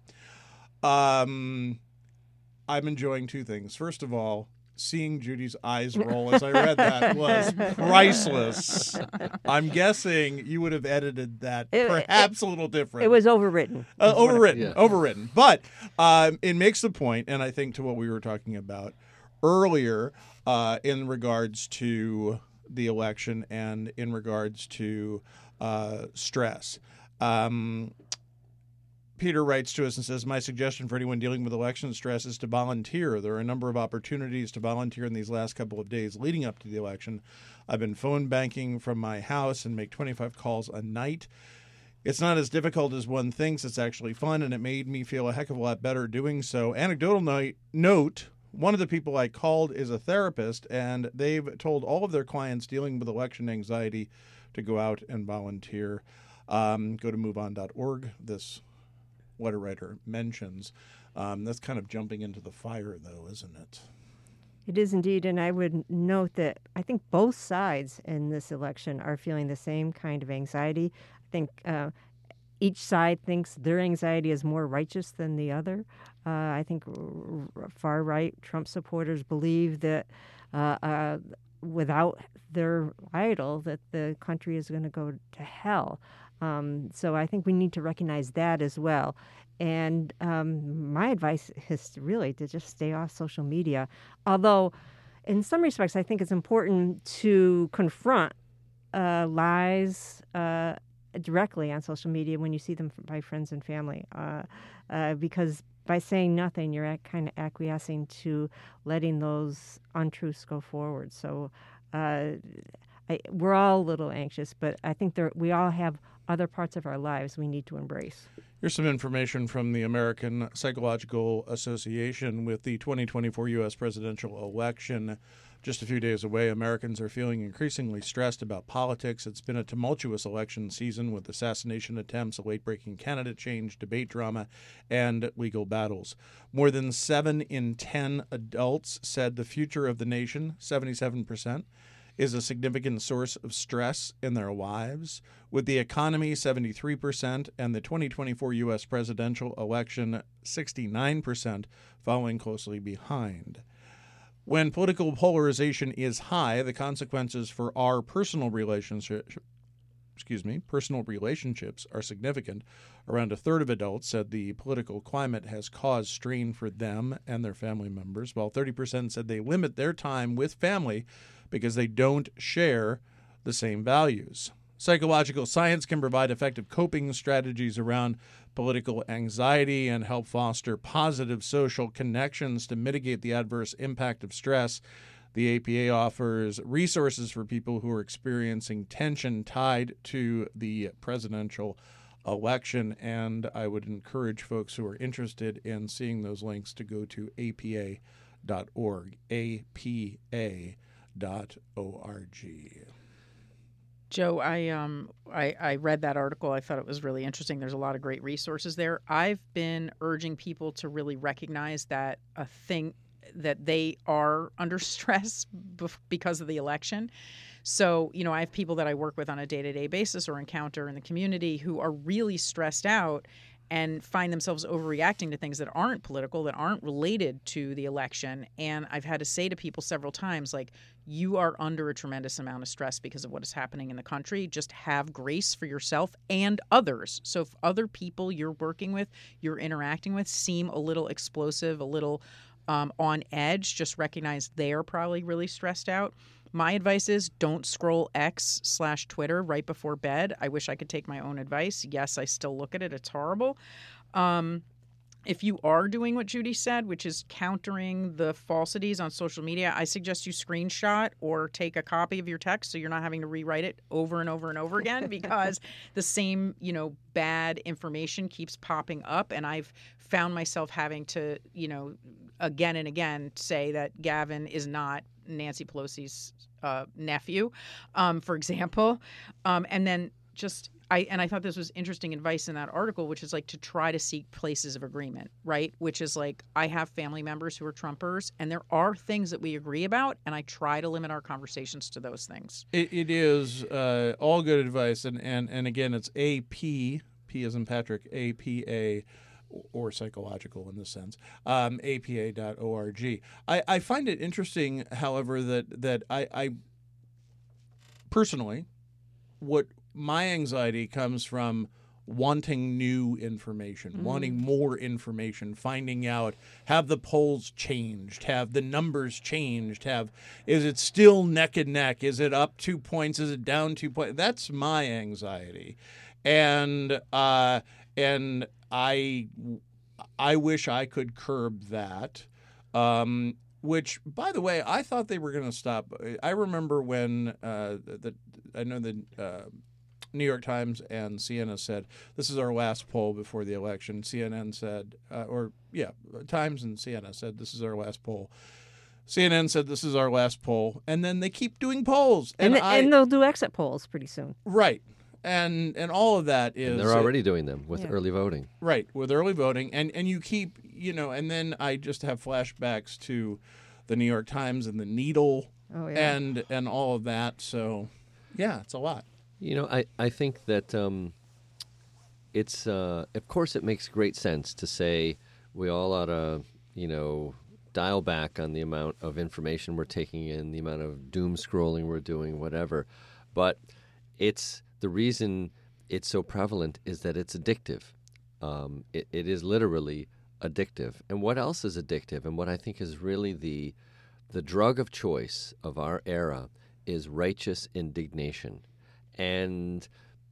Um, I'm enjoying two things. First of all, seeing Judy's eyes roll as I read that was priceless. I'm guessing you would have edited that It- perhaps a little different. It was overwritten. Uh, overwritten, Yeah. overwritten. But um, it makes the point, and I think to what we were talking about earlier uh, in regards to the election and in regards to uh, stress. Um, Peter writes to us and says, "My suggestion for anyone dealing with election stress is to volunteer. There are a number of opportunities to volunteer in these last couple of days leading up to the election. I've been phone banking from my house and make twenty-five calls a night. It's not as difficult as one thinks. It's actually fun, and it made me feel a heck of a lot better doing so. Anecdotal no- note, one of the people I called is a therapist, and they've told all of their clients dealing with election anxiety to go out and volunteer." Um, go to move on dot org. This letter writer mentions. Um, that's kind of jumping into the fire, though, isn't it? It is indeed, and I would note that I think both sides in this election are feeling the same kind of anxiety. I think uh, each side thinks their anxiety is more righteous than the other. Uh, I think far-right Trump supporters believe that uh, uh, without their idol, that the country is going to go to hell. Um, so I think we need to recognize that as well. And um, my advice is really to just stay off social media. Although, in some respects, I think it's important to confront uh, lies uh, directly on social media when you see them f- by friends and family, uh, uh, because by saying nothing, you're kind of acquiescing to letting those untruths go forward. So uh, I, we're all a little anxious, but I think there, we all have other parts of our lives we need to embrace. Here's some information from the American Psychological Association. With the twenty twenty-four U S presidential election just a few days away, Americans are feeling increasingly stressed about politics. It's been a tumultuous election season with assassination attempts, a late-breaking candidate change, debate drama, and legal battles. More than seven in ten adults said the future of the nation, seventy-seven percent, is a significant source of stress in their lives. With the economy, seventy-three percent, and the twenty twenty-four U S presidential election, sixty-nine percent, following closely behind. When political polarization is high, the consequences for our personal relationship, excuse me, personal relationships are significant. Around a third of adults said the political climate has caused strain for them and their family members, while thirty percent said they limit their time with family because they don't share the same values. Psychological science can provide effective coping strategies around political anxiety and help foster positive social connections to mitigate the adverse impact of stress. The A P A offers resources for people who are experiencing tension tied to the presidential election, and I would encourage folks who are interested in seeing those links to go to A P A dot org, A P A dot org. Joe, I um I, I read that article. I thought it was really interesting. There's a lot of great resources there. I've been urging people to really recognize that a thing that they are under stress bef- because of the election. So, you know, I have people that I work with on a day-to-day basis or encounter in the community who are really stressed out and find themselves overreacting to things that aren't political, that aren't related to the election. And I've had to say to people several times, like, you are under a tremendous amount of stress because of what is happening in the country. Just have grace for yourself and others. So if other people you're working with, you're interacting with, seem a little explosive, a little um, on edge, just recognize they're probably really stressed out. My advice is don't scroll X slash Twitter right before bed. I wish I could take my own advice. Yes, I still look at it. It's horrible. Um, if you are doing what Judy said, which is countering the falsities on social media, I suggest you screenshot or take a copy of your text so you're not having to rewrite it over and over and over again because the same, you know, bad information keeps popping up. And I've found myself having to, you know, again and again say that Gavin is not Nancy Pelosi's uh, nephew, um, for example. Um, and then just, I and I thought this was interesting advice in that article, which is like to try to seek places of agreement, right? Which is like, I have family members who are Trumpers, and there are things that we agree about, and I try to limit our conversations to those things. It, it is uh, all good advice, and, and, and again, it's A P, P as in Patrick, A P A, or psychological in this sense, um, A P A dot org. I, I find it interesting, however, that, that I, I personally, what my anxiety comes from wanting new information, mm-hmm. wanting more information, finding out, have the polls changed, have the numbers changed, have, is it still neck and neck, is it up two points, is it down two points? That's my anxiety. And, uh, and I, I wish I could curb that, um, which, by the way, I thought they were going to stop. I remember when uh, the, I know the uh, New York Times and C N N said, this is our last poll before the election. C N N said, uh, or yeah, Times and C N N said, this is our last poll. C N N said, this is our last poll. And then they keep doing polls. And, And, and, I, and they'll do exit polls pretty soon. Right. And and all of that is... And they're already doing them with Yeah. early voting. Right, with early voting. And, and you keep, you know, and then I just have flashbacks to the New York Times and the Needle Oh, yeah. and and all of that. So, yeah, it's a lot. You know, I, I think that um, it's, uh, of course, it makes great sense to say we all ought to, you know, dial back on the amount of information we're taking in, the amount of doom scrolling we're doing, whatever. But it's the reason it's so prevalent is that it's addictive. Um, it, it is literally addictive. And what else is addictive? And what I think is really the the drug of choice of our era is righteous indignation. And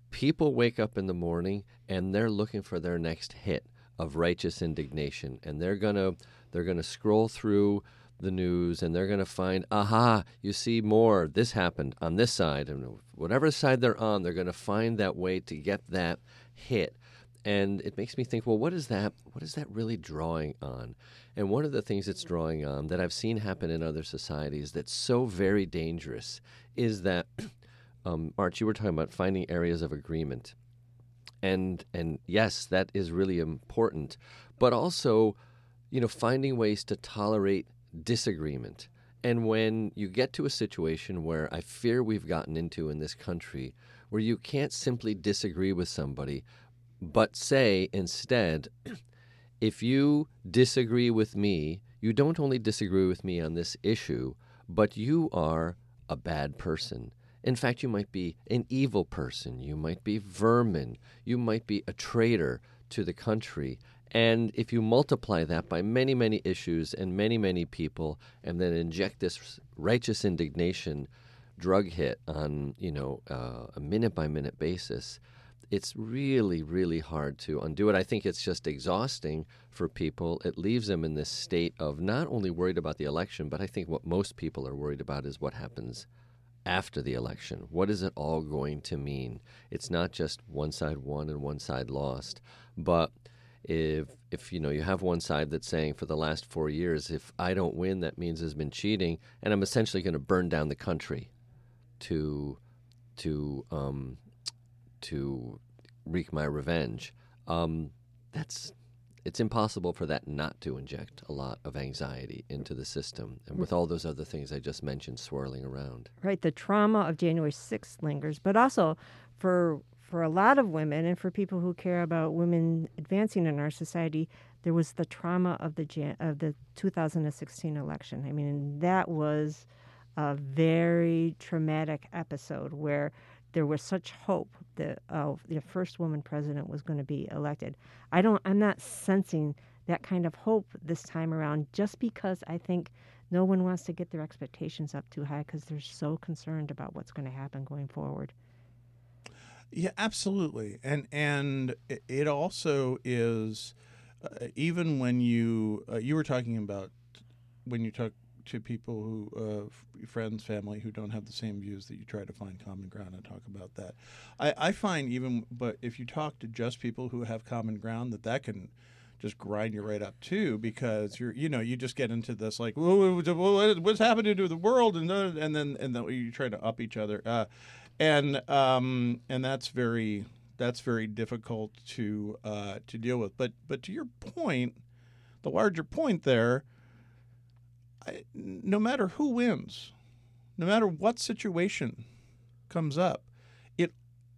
people wake up in the morning and they're looking for their next hit of righteous indignation, and they're gonna they're gonna scroll through the news and they're gonna find, aha, you see more. This happened on this side, and whatever side they're on, they're gonna find that way to get that hit. And it makes me think, well, what is that? What is that really drawing on? And one of the things it's drawing on that I've seen happen in other societies that's so very dangerous is that, um, March, you were talking about finding areas of agreement. And and yes, that is really important. But also, you know, finding ways to tolerate disagreement. And when you get to a situation where I fear we've gotten into in this country, where you can't simply disagree with somebody, but say instead, if you disagree with me, you don't only disagree with me on this issue, but you are a bad person. In fact, you might be an evil person. You might be vermin. You might be a traitor to the country. And if you multiply that by many, many issues and many, many people, and then inject this righteous indignation drug hit on, you know, uh, a minute-by-minute basis, it's really, really hard to undo it. I think it's just exhausting for people. It leaves them in this state of not only worried about the election, but I think what most people are worried about is what happens after the election. What is it all going to mean? It's not just one side won and one side lost, but if if you know you have one side that's saying for the last four years, if I don't win, that means there's been cheating, and I'm essentially going to burn down the country to to um, to wreak my revenge. Um, that's it's impossible for that not to inject a lot of anxiety into the system, and with all those other things I just mentioned swirling around. Right, the trauma of January sixth lingers, but also for for a lot of women and for people who care about women advancing in our society, there was the trauma of the Jan- of the two thousand sixteen election. I mean, that was a very traumatic episode where there was such hope that uh, the first woman president was going to be elected. I don't. I'm not sensing that kind of hope this time around, just because I think no one wants to get their expectations up too high because they're so concerned about what's going to happen going forward. Yeah, absolutely, and and it also is uh, even when you uh, you were talking about when you talk to people who uh, friends, family who don't have the same views that you try to find common ground and talk about that. I, I find even, but if you talk to just people who have common ground, that that can just grind you right up too, because you're you know you just get into this like what's happening to the world, and and then and then you try to up each other. Uh, And um, and that's very that's very difficult to uh, to deal with. But but to your point, the larger point there, I, no matter who wins, no matter what situation comes up, it.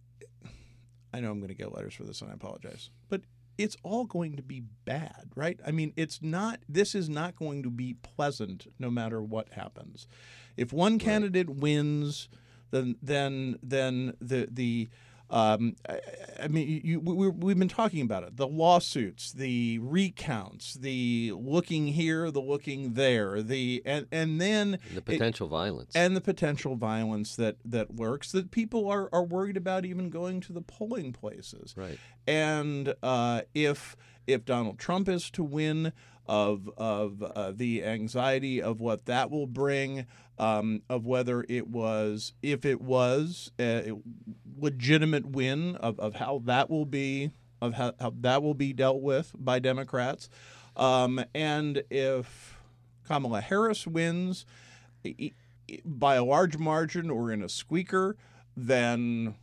I know I'm going to get letters for this, and I apologize, but it's all going to be bad, right? I mean, it's not. This is not going to be pleasant, no matter what happens. If one Right. candidate wins, then then then the the um, I, I mean you, we, we've been talking about it, the lawsuits, the recounts, the looking here, the looking there, the and and then The potential it, violence. and the potential violence that that lurks, that people are, are worried about even going to the polling places. Right. And uh, if if Donald Trump is to win, of of uh, the anxiety of what that will bring, um, of whether it was, if it was a legitimate win, of, of how that will be, of how, how that will be dealt with by Democrats, um, and if Kamala Harris wins i- i- by a large margin or in a squeaker, then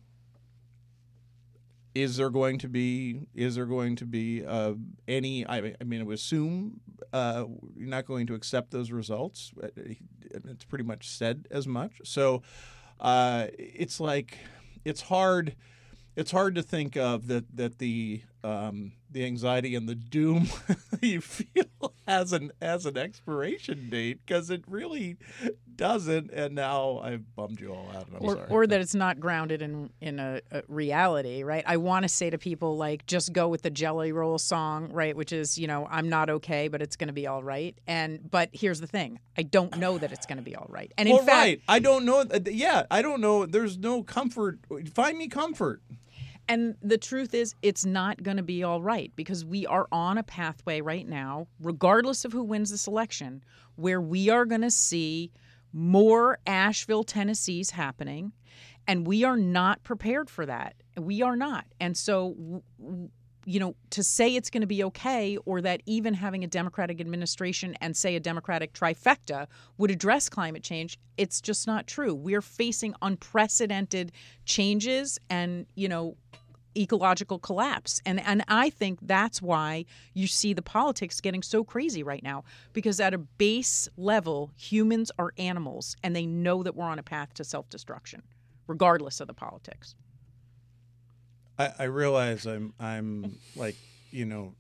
is there going to be is there going to be uh, any? I, I mean, I would assume uh, you're not going to accept those results. It's pretty much said as much. So uh, it's like it's hard. It's hard to think of that that the um, the anxiety and the doom you feel has an as an expiration date, because it really doesn't, and now I've bummed you all out, and I'm or, sorry. or that it's not grounded in in a, a reality, right? I want to say to people, like, just go with the Jelly Roll song, right? Which is, you know, I'm not okay, but it's going to be all right. And but here's the thing: I don't know that it's going to be all right. And in well, fact, right, I don't know. Yeah, I don't know. There's no comfort. Find me comfort. And the truth is, it's not going to be all right because we are on a pathway right now, regardless of who wins this election, where we are going to see more Asheville, Tennessees happening, and we are not prepared for that. We are not. And so, you know, to say it's going to be okay, or that even having a Democratic administration and, say, a Democratic trifecta would address climate change, it's just not true. We're facing unprecedented changes and, you know, ecological collapse. And and I think that's why you see the politics getting so crazy right now, because at a base level, humans are animals, and they know that we're on a path to self-destruction, regardless of the politics. I, I realize I'm I'm like, you know,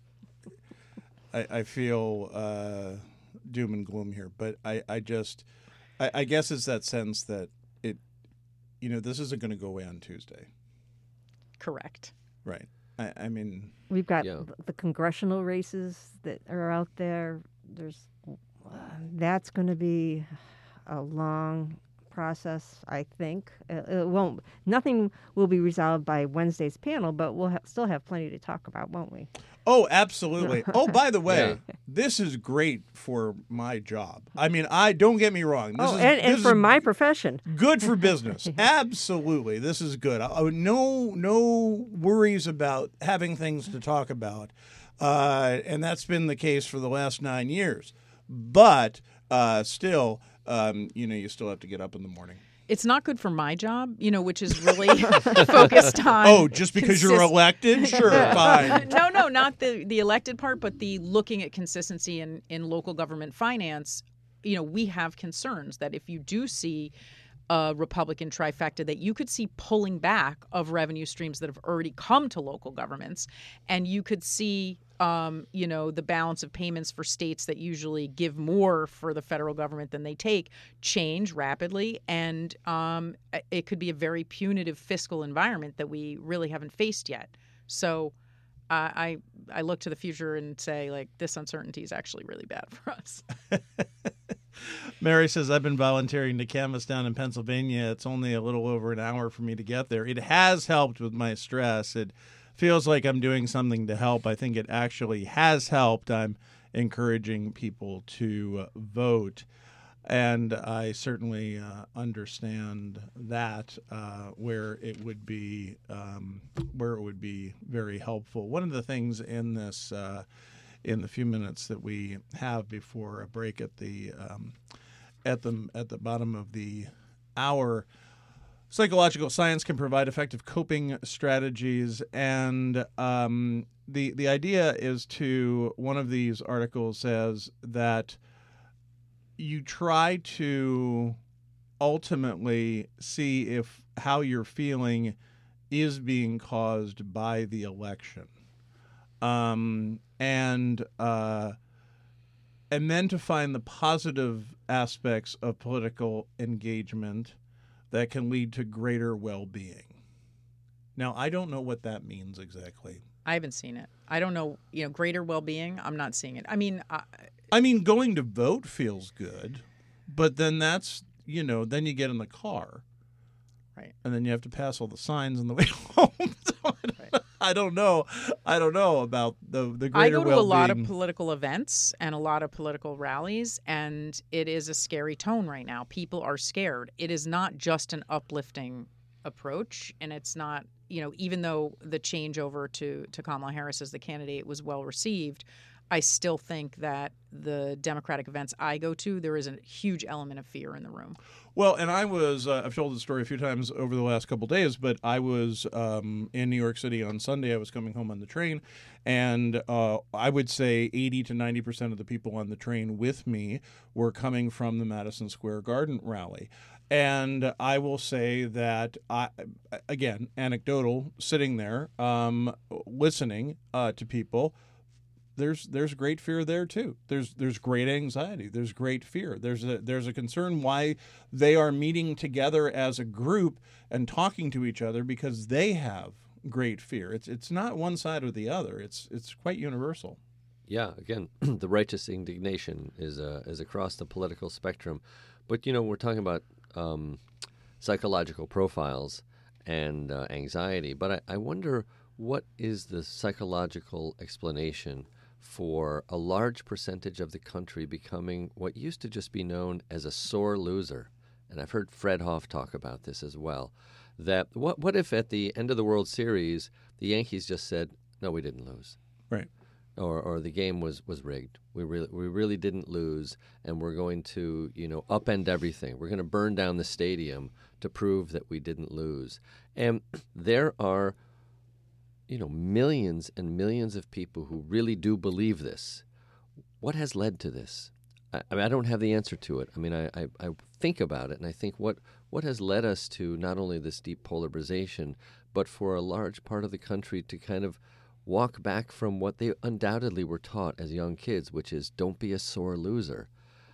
I, I feel uh, doom and gloom here, but I, I just I, I guess it's that sense that it, you know, this isn't going to go away on Tuesday. Correct. Right. I, I mean, We've got Yeah. th- the congressional races that are out there. There's uh, that's going to be a long process, I think. Uh, it won't. Nothing will be resolved by Wednesday's panel, but we'll ha- still have plenty to talk about, won't we? oh, absolutely. Oh, by the way, Yeah. this is great for my job. I mean, I don't get me wrong. This oh, is, and, and this for is my profession. good for business. Absolutely, this is good. I, I- no, no worries about having things to talk about, uh, and that's been the case for the last nine years. But uh, still, um, you know, you still have to get up in the morning. It's not good for my job, you know, which is really focused on. Oh, just because you're consist- elected? Sure, fine. no, no, not the the elected part, but the looking at consistency in, in local government finance. You know, we have concerns that if you do see a Republican trifecta, that you could see pulling back of revenue streams that have already come to local governments, and you could see, um, you know, the balance of payments for states that usually give more for the federal government than they take change rapidly, and um, it could be a very punitive fiscal environment that we really haven't faced yet. So uh, I I look to the future and say, like, this uncertainty is actually really bad for us. Mary says, I've been volunteering to canvas down in Pennsylvania. It's only a little over an hour for me to get there. It has helped with my stress. It feels like I'm doing something to help. I think it actually has helped. I'm encouraging people to uh, vote. And I certainly uh, understand that uh, where it would be um, where it would be very helpful. One of the things in this uh, in the few minutes that we have before a break at the um, at the at the bottom of the hour, psychological science can provide effective coping strategies, and um, the the idea is to one of these articles says that you try to ultimately see if how you're feeling is being caused by the election. Um, and uh, and then to find the positive aspects of political engagement that can lead to greater well-being. Now, I don't know what that means exactly. I haven't seen it. I don't know, you know, greater well-being. I'm not seeing it. I mean, I, I mean, going to vote feels good, but then that's, you know, then you get in the car. Right. And then you have to pass all the signs on the way home. So I, don't, Right. I don't know. I don't know about the the greater I go to a lot of well-being. political events and a lot of political rallies, and it is a scary tone right now. People are scared. It is not just an uplifting approach, and it's not, you know, even though the changeover to, to Kamala Harris as the candidate was well received, I still think that the Democratic events I go to, there is a huge element of fear in the room. Well, and I was, uh, I've told the story a few times over the last couple of days, but I was um, in New York City on Sunday. I was coming home on the train, and uh, I would say eighty to ninety percent of the people on the train with me were coming from the Madison Square Garden rally. And I will say that, I, again, anecdotal, sitting there, um, listening uh, to people, there's there's great fear there too. There's there's great anxiety. There's great fear. There's a there's a concern why they are meeting together as a group and talking to each other because they have great fear. It's it's not one side or the other. It's it's quite universal. Yeah, again, the righteous indignation is uh, is across the political spectrum. But, you know, we're talking about um, psychological profiles and uh, anxiety. But I, I wonder what is the psychological explanation for a large percentage of the country becoming what used to just be known as a sore loser. And I've heard Fred Hoff talk about this as well. That what what if at the end of the World Series, the Yankees just said, no, we didn't lose. Right. Or, or the game was, was rigged. We really we really didn't lose, and we're going to you know upend everything. We're going to burn down the stadium to prove that we didn't lose. And there are, you know, millions and millions of people who really do believe this. What has led to this? I, I mean, I don't have the answer to it. I mean, I, I, I think about it, and I think what what has led us to not only this deep polarization, but for a large part of the country to kind of walk back from what they undoubtedly were taught as young kids, which is don't be a sore loser.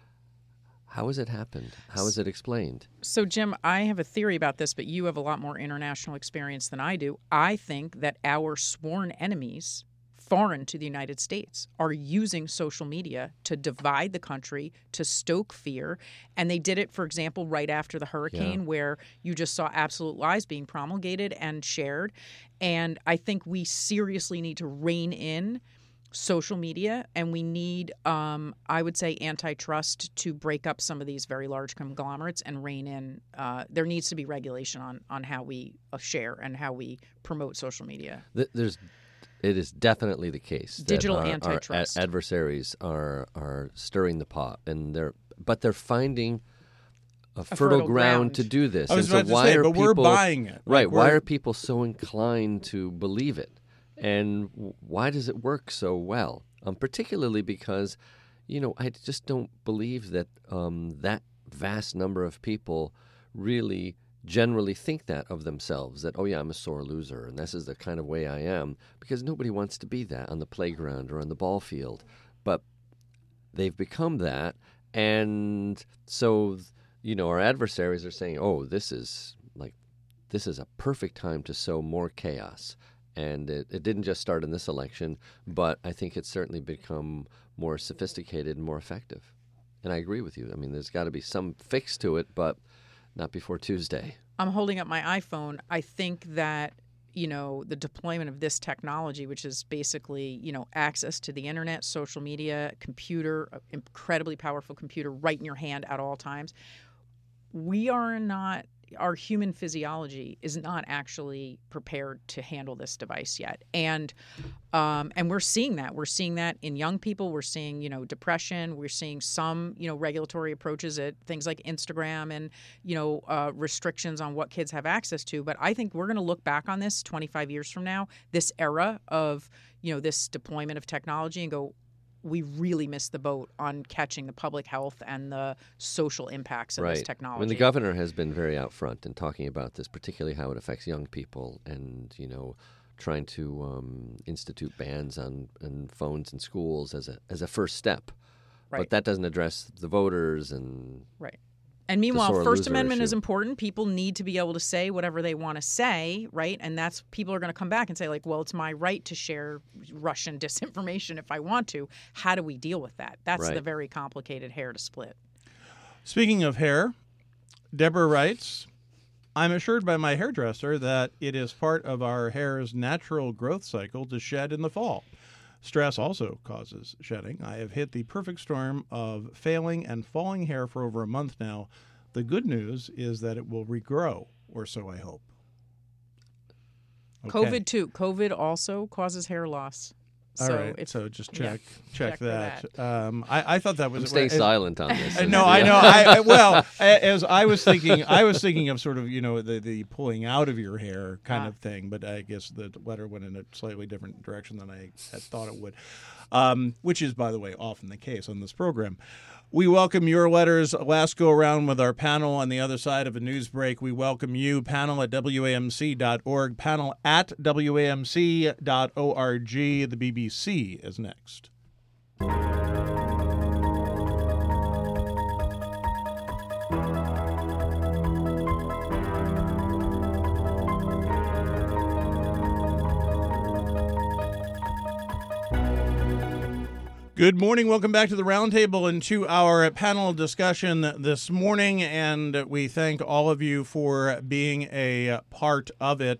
How has it happened? How is it explained? So, Jim, I have a theory about this, but you have a lot more international experience than I do. I think that our sworn enemies, foreign to the United States, are using social media to divide the country, to stoke fear. And they did it, for example, right after the hurricane, yeah. where you just saw absolute lies being promulgated and shared. And I think we seriously need to rein in social media, and we need, um, I would say, antitrust to break up some of these very large conglomerates and rein in. Uh, there needs to be regulation on, on how we uh, share and how we promote social media. There's It is definitely the case that digital our, antitrust our ad- adversaries are are stirring the pot, and they're but they're finding a, a fertile, fertile ground, ground to do this. I was and about so why to say, are but people, we're buying it, right? Like why are people so inclined to believe it, and why does it work so well? Um, particularly because, you know, I just don't believe that um, that vast number of people really generally think that of themselves, that, oh, yeah, I'm a sore loser, and this is the kind of way I am, because nobody wants to be that on the playground or on the ball field. But they've become that, and so, you know, our adversaries are saying, oh, this is like, this is a perfect time to sow more chaos. And it, it didn't just start in this election, but I think it's certainly become more sophisticated and more effective. And I agree with you. I mean, there's got to be some fix to it, but not before Tuesday. I'm holding up my iPhone. I think that, you know, the deployment of this technology, which is basically, you know, access to the internet, social media, computer, incredibly powerful computer right in your hand at all times. We are not, our human physiology is not actually prepared to handle this device yet. And um, and we're seeing that. We're seeing that in young people. We're seeing, you know, depression. We're seeing some, you know, regulatory approaches at things like Instagram and, you know, uh, restrictions on what kids have access to. But I think we're going to look back on this twenty-five years from now, this era of, you know, this deployment of technology, and go, we really missed the boat on catching the public health and the social impacts of right. this technology. I mean, the governor has been very out front in talking about this, particularly how it affects young people, and, you know, trying to um, institute bans on, on phones in schools as a as a first step. Right. But that doesn't address the voters and right. And meanwhile, First Amendment issue. is important. People need to be able to say whatever they want to say, right? And that's, people are going to come back and say, like, well, it's my right to share Russian disinformation if I want to. How do we deal with that? That's right. the very complicated hair to split. Speaking of hair, Deborah writes, I'm assured by my hairdresser that it is part of our hair's natural growth cycle to shed in the fall. Stress also causes shedding. I have hit the perfect storm of failing and falling hair for over a month now. The good news is that it will regrow, or so I hope. Okay. COVID, too. COVID also causes hair loss. All so right, if, so just check yeah, check, check that. that. Um, I, I thought that was I'm staying well, silent on this. No, I know. I, I well, as I was thinking, I was thinking of sort of, you know, the, the pulling out of your hair kind ah. of thing, but I guess the letter went in a slightly different direction than I had thought it would, um, which is, by the way, often the case on this program. We welcome your letters. Last go around with our panel on the other side of a news break. We welcome you, panel at W A M C dot org, panel at W A M C dot org. The B B C is next. Good morning. Welcome back to the Roundtable and to our panel discussion this morning, and we thank all of you for being a part of it.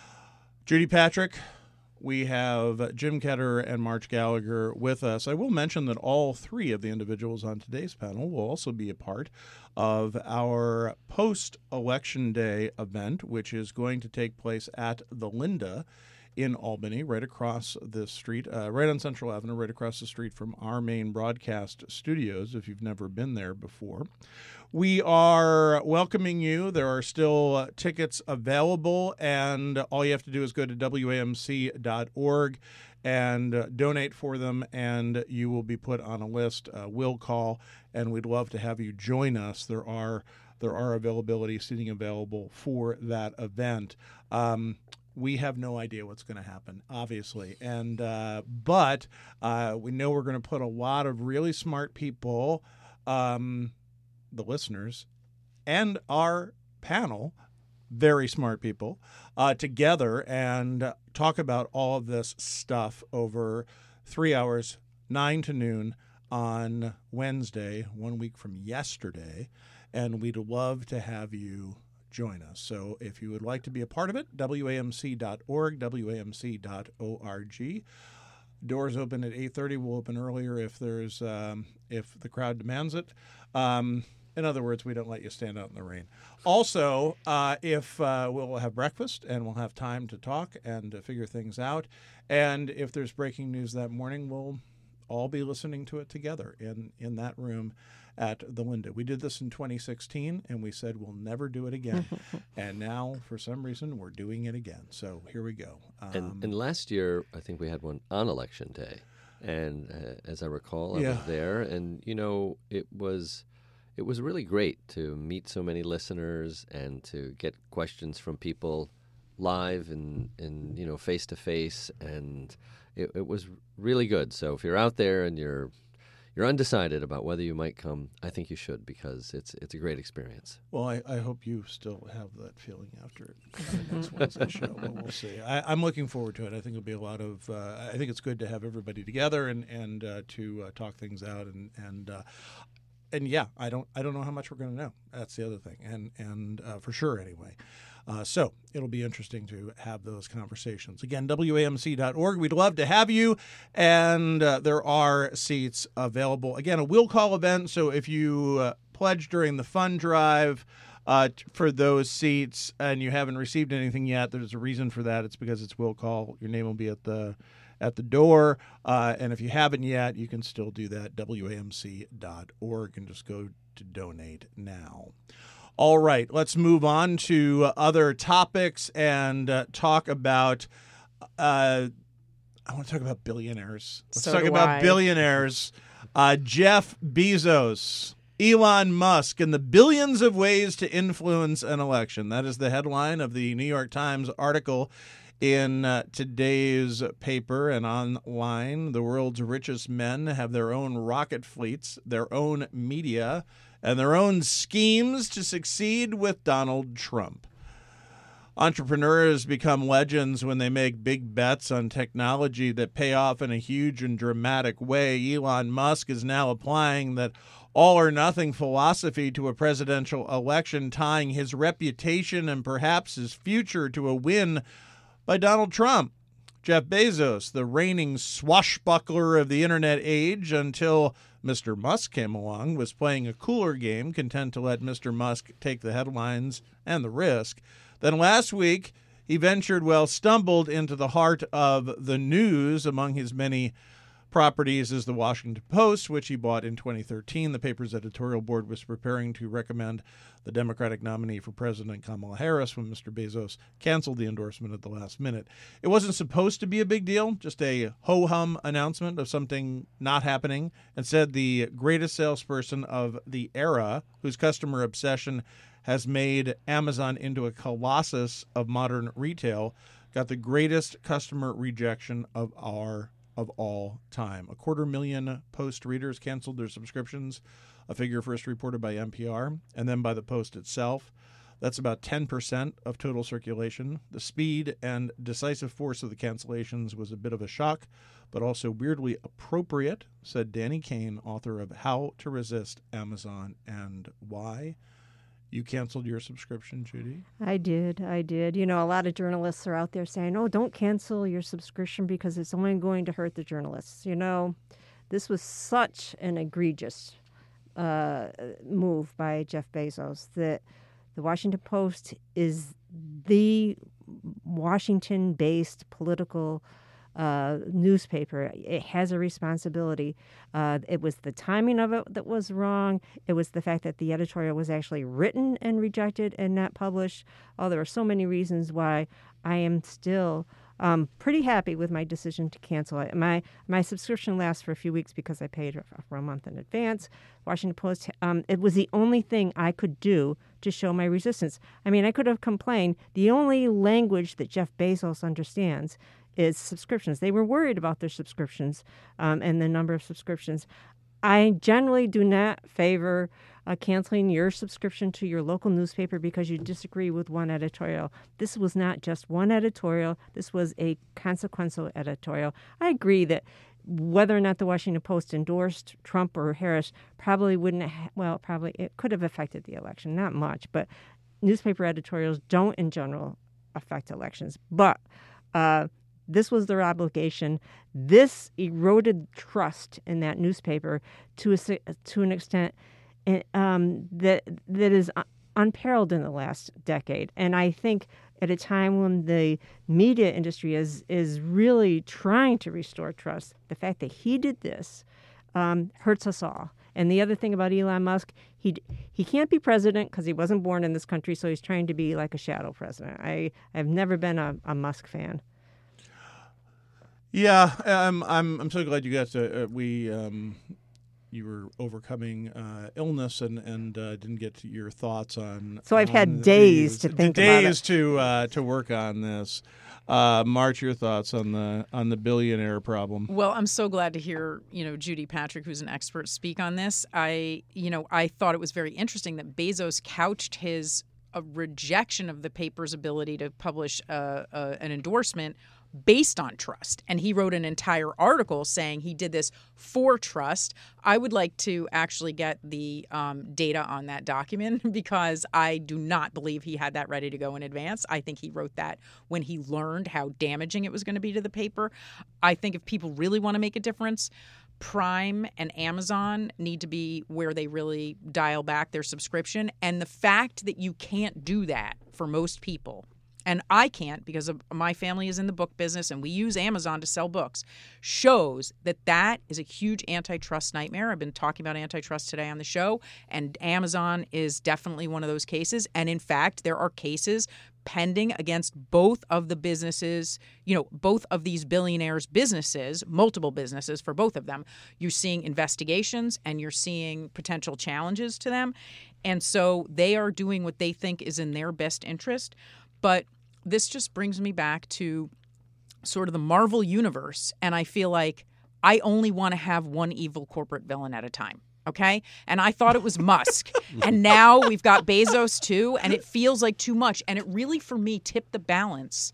Judy Patrick, we have Jim Ketter and March Gallagher with us. I will mention that all three of the individuals on today's panel will also be a part of our post-election day event, which is going to take place at the Linda in Albany, right across the street, uh, right on Central Avenue, right across the street from our main broadcast studios, if you've never been there before. We are welcoming you. There are still uh, tickets available, and all you have to do is go to W A M C dot org and uh, donate for them, and you will be put on a list. Uh, we'll call, and we'd love to have you join us. There are there are availability, seating available for that event. Um, We have no idea what's going to happen, obviously, and uh, but uh, we know we're going to put a lot of really smart people, um, the listeners, and our panel, very smart people, uh, together and talk about all of this stuff over three hours, nine to noon on Wednesday, one week from yesterday, and we'd love to have you join us. So if you would like to be a part of it, W A M C dot org, W A M C dot org. Doors open at eight thirty. We'll open earlier if there's um, if the crowd demands it. Um, in other words, we don't let you stand out in the rain. Also, uh, if uh, we'll have breakfast and we'll have time to talk and to figure things out. And if there's breaking news that morning, we'll all be listening to it together in, in that room at the Linda. We did this in twenty sixteen, and we said we'll never do it again. And now, for some reason, we're doing it again. So here we go. Um, and, and last year, I think we had one on Election Day. And uh, as I recall, I Yeah. was there. And, you know, it was it was really great to meet so many listeners and to get questions from people live and, and you know, face-to-face. And it, it was really good. So if you're out there and you're you're undecided about whether you might come, I think you should, because it's it's a great experience. Well, I, I hope you still have that feeling after the next Wednesday show. Well, we'll see. I, I'm looking forward to it. I think it'll be a lot of. Uh, I think it's good to have everybody together and and uh, to uh, talk things out and and uh, and yeah, I don't I don't know how much we're going to know. That's the other thing, and and uh, for sure anyway. Uh, so it'll be interesting to have those conversations. Again, W A M C dot org. We'd love to have you, and uh, there are seats available. Again, a will call event, so if you uh, pledge during the fund drive uh, t- for those seats and you haven't received anything yet, there's a reason for that. It's because it's will call. Your name will be at the at the door, uh, and if you haven't yet, you can still do that, W A M C dot org, and just go to donate now. All right, let's move on to other topics and uh, talk about. Uh, I want to talk about billionaires. Let's So talk do about I. billionaires. Uh, Jeff Bezos, Elon Musk, and the billions of ways to influence an election. That is the headline of the New York Times article in uh, today's paper and online. The world's richest men have their own rocket fleets, their own media, and their own schemes to succeed with Donald Trump. Entrepreneurs become legends when they make big bets on technology that pay off in a huge and dramatic way. Elon Musk is now applying that all-or-nothing philosophy to a presidential election, tying his reputation and perhaps his future to a win by Donald Trump. Jeff Bezos, the reigning swashbuckler of the internet age until Mister Musk came along, was playing a cooler game, content to let Mister Musk take the headlines and the risk. Then last week, he ventured, well, stumbled into the heart of the news among his many properties is the Washington Post, which he bought in twenty thirteen. The paper's editorial board was preparing to recommend the Democratic nominee for President, Kamala Harris, when Mister Bezos canceled the endorsement at the last minute. It wasn't supposed to be a big deal, just a ho-hum announcement of something not happening. Instead, the greatest salesperson of the era, whose customer obsession has made Amazon into a colossus of modern retail, got the greatest customer rejection of our of all time. A quarter million Post readers canceled their subscriptions, a figure first reported by N P R, and then by the Post itself. That's about ten percent of total circulation. The speed and decisive force of the cancellations was a bit of a shock, but also weirdly appropriate, said Danny Kane, author of How to Resist Amazon and Why. You canceled your subscription, Judy? I did. I did. You know, a lot of journalists are out there saying, oh, don't cancel your subscription because it's only going to hurt the journalists. You know, this was such an egregious uh, move by Jeff Bezos that the Washington Post is the Washington-based political Uh, newspaper. It has a responsibility. Uh, it was the timing of it that was wrong. It was the fact that the editorial was actually written and rejected and not published. Oh, there are so many reasons why I am still um, pretty happy with my decision to cancel it. My my subscription lasts for a few weeks because I paid for a month in advance. Washington Post, um, it was the only thing I could do to show my resistance. I mean, I could have complained. The only language that Jeff Bezos understands is subscriptions. They were worried about their subscriptions um, and the number of subscriptions. I generally do not favor uh, canceling your subscription to your local newspaper because you disagree with one editorial. This was not just one editorial. This was a consequential editorial. I agree that whether or not the Washington Post endorsed Trump or Harris probably wouldn't, ha- well, probably it could have affected the election. Not much, but newspaper editorials don't in general affect elections. But uh, this was their obligation. This eroded trust in that newspaper to a, to an extent um, that that is unparalleled in the last decade. And I think at a time when the media industry is is really trying to restore trust, the fact that he did this um, hurts us all. And the other thing about Elon Musk, he he can't be president because he wasn't born in this country, so he's trying to be like a shadow president. I, I've never been a, a Musk fan. Yeah, um, I'm I'm so glad you guys uh, uh, we um, you were overcoming uh, illness and and uh, didn't get to your thoughts on. So I've on had days the, to think days about it. to uh, to work on this. Uh, March, your thoughts on the on the billionaire problem? Well, I'm so glad to hear, you know, Judy Patrick, who's an expert, speak on this. I, you know, I thought it was very interesting that Bezos couched his a rejection of the paper's ability to publish uh, uh, an endorsement based on trust. And he wrote an entire article saying he did this for trust. I would like to actually get the um, data on that document because I do not believe he had that ready to go in advance. I think he wrote that when he learned how damaging it was going to be to the paper. I think if people really want to make a difference, Prime and Amazon need to be where they really dial back their subscription. And the fact that you can't do that for most people, and I can't because of my family is in the book business and we use Amazon to sell books, shows that that is a huge antitrust nightmare. I've been talking about antitrust today on the show, and Amazon is definitely one of those cases. And in fact, there are cases pending against both of the businesses, you know, both of these billionaires' businesses, multiple businesses for both of them. You're seeing investigations and you're seeing potential challenges to them. And so they are doing what they think is in their best interest. But this just brings me back to sort of the Marvel universe. And I feel like I only want to have one evil corporate villain at a time. Okay. And I thought it was Musk. And now we've got Bezos too. And it feels like too much. And it really, for me, tipped the balance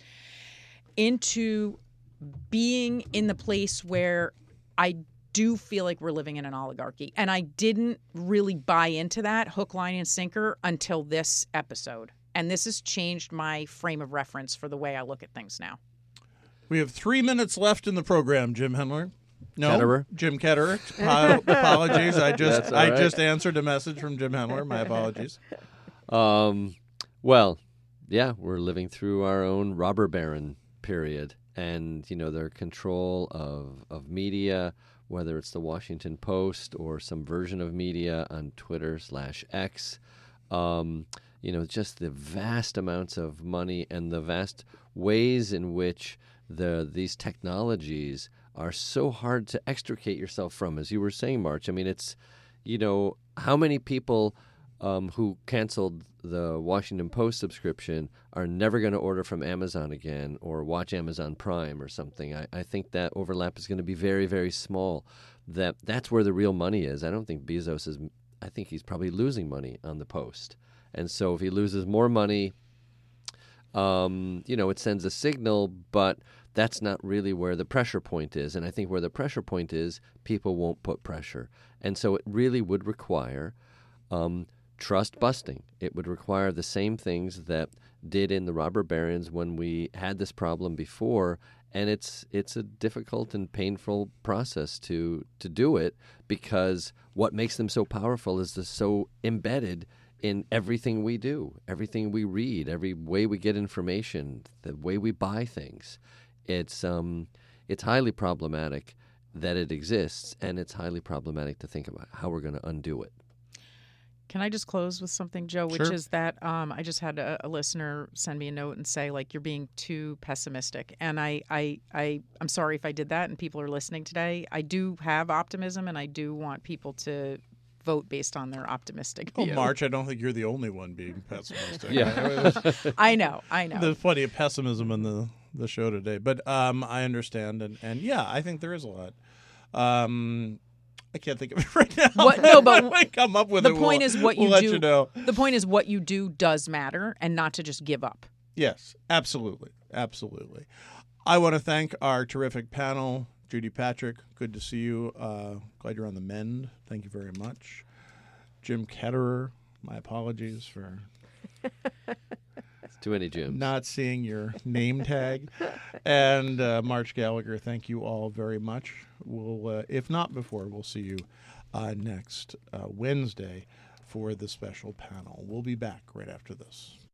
into being in the place where I do feel like we're living in an oligarchy. And I didn't really buy into that hook, line, and sinker until this episode. And this has changed my frame of reference for the way I look at things now. We have three minutes left in the program, Jim Hendler. No, Ketterer? Jim Ketterer. Apologies. I just That's all I right. just answered a message from Jim Hendler. My apologies. Um, well, yeah, we're living through our own robber baron period, and you know their control of of media, whether it's the Washington Post or some version of media on Twitter slash X. Um, you know, just the vast amounts of money and the vast ways in which the these technologies are so hard to extricate yourself from, as you were saying, March. I mean, it's, you know, how many people um, who canceled the Washington Post subscription are never going to order from Amazon again or watch Amazon Prime or something. I, I think that overlap is going to be very, very small. That that's where the real money is. I don't think Bezos is. I think he's probably losing money on the Post, and so if he loses more money, um, you know, it sends a signal. But that's not really where the pressure point is. And I think where the pressure point is, people won't put pressure, and so it really would require Um, trust busting. It would require the same things that did in the robber barons when we had this problem before, and it's it's a difficult and painful process to to do it, because what makes them so powerful is they're so embedded in everything we do, everything we read, every way we get information, the way we buy things. It's um it's highly problematic that it exists, and it's highly problematic to think about how we're going to undo it. Can I just close with something, Joe, which Sure. is that um, I just had a, a listener send me a note and say, like, you're being too pessimistic. And I, I, I, I'm sorry if I did that and people are listening today. I do have optimism, and I do want people to vote based on their optimistic Oh, view. March, I don't think you're the only one being pessimistic. Yeah. I know, I know. There's plenty of pessimism in the, the show today. But um, I understand. And, and, yeah, I think there is a lot. Um, I can't think of it right now. What- no, but when I come up with the it, point we'll- is what you we'll let do. you know. The point is what you do does matter, and not to just give up. Yes, absolutely. Absolutely. I want to thank our terrific panel. Judy Patrick, good to see you. Uh, glad you're on the mend. Thank you very much. Jim Ketterer, my apologies for Too many Jims. not seeing your name tag. And uh, March Gallagher, thank you all very much. We'll, uh, if not before, we'll see you uh, next uh, Wednesday for the special panel. We'll be back right after this.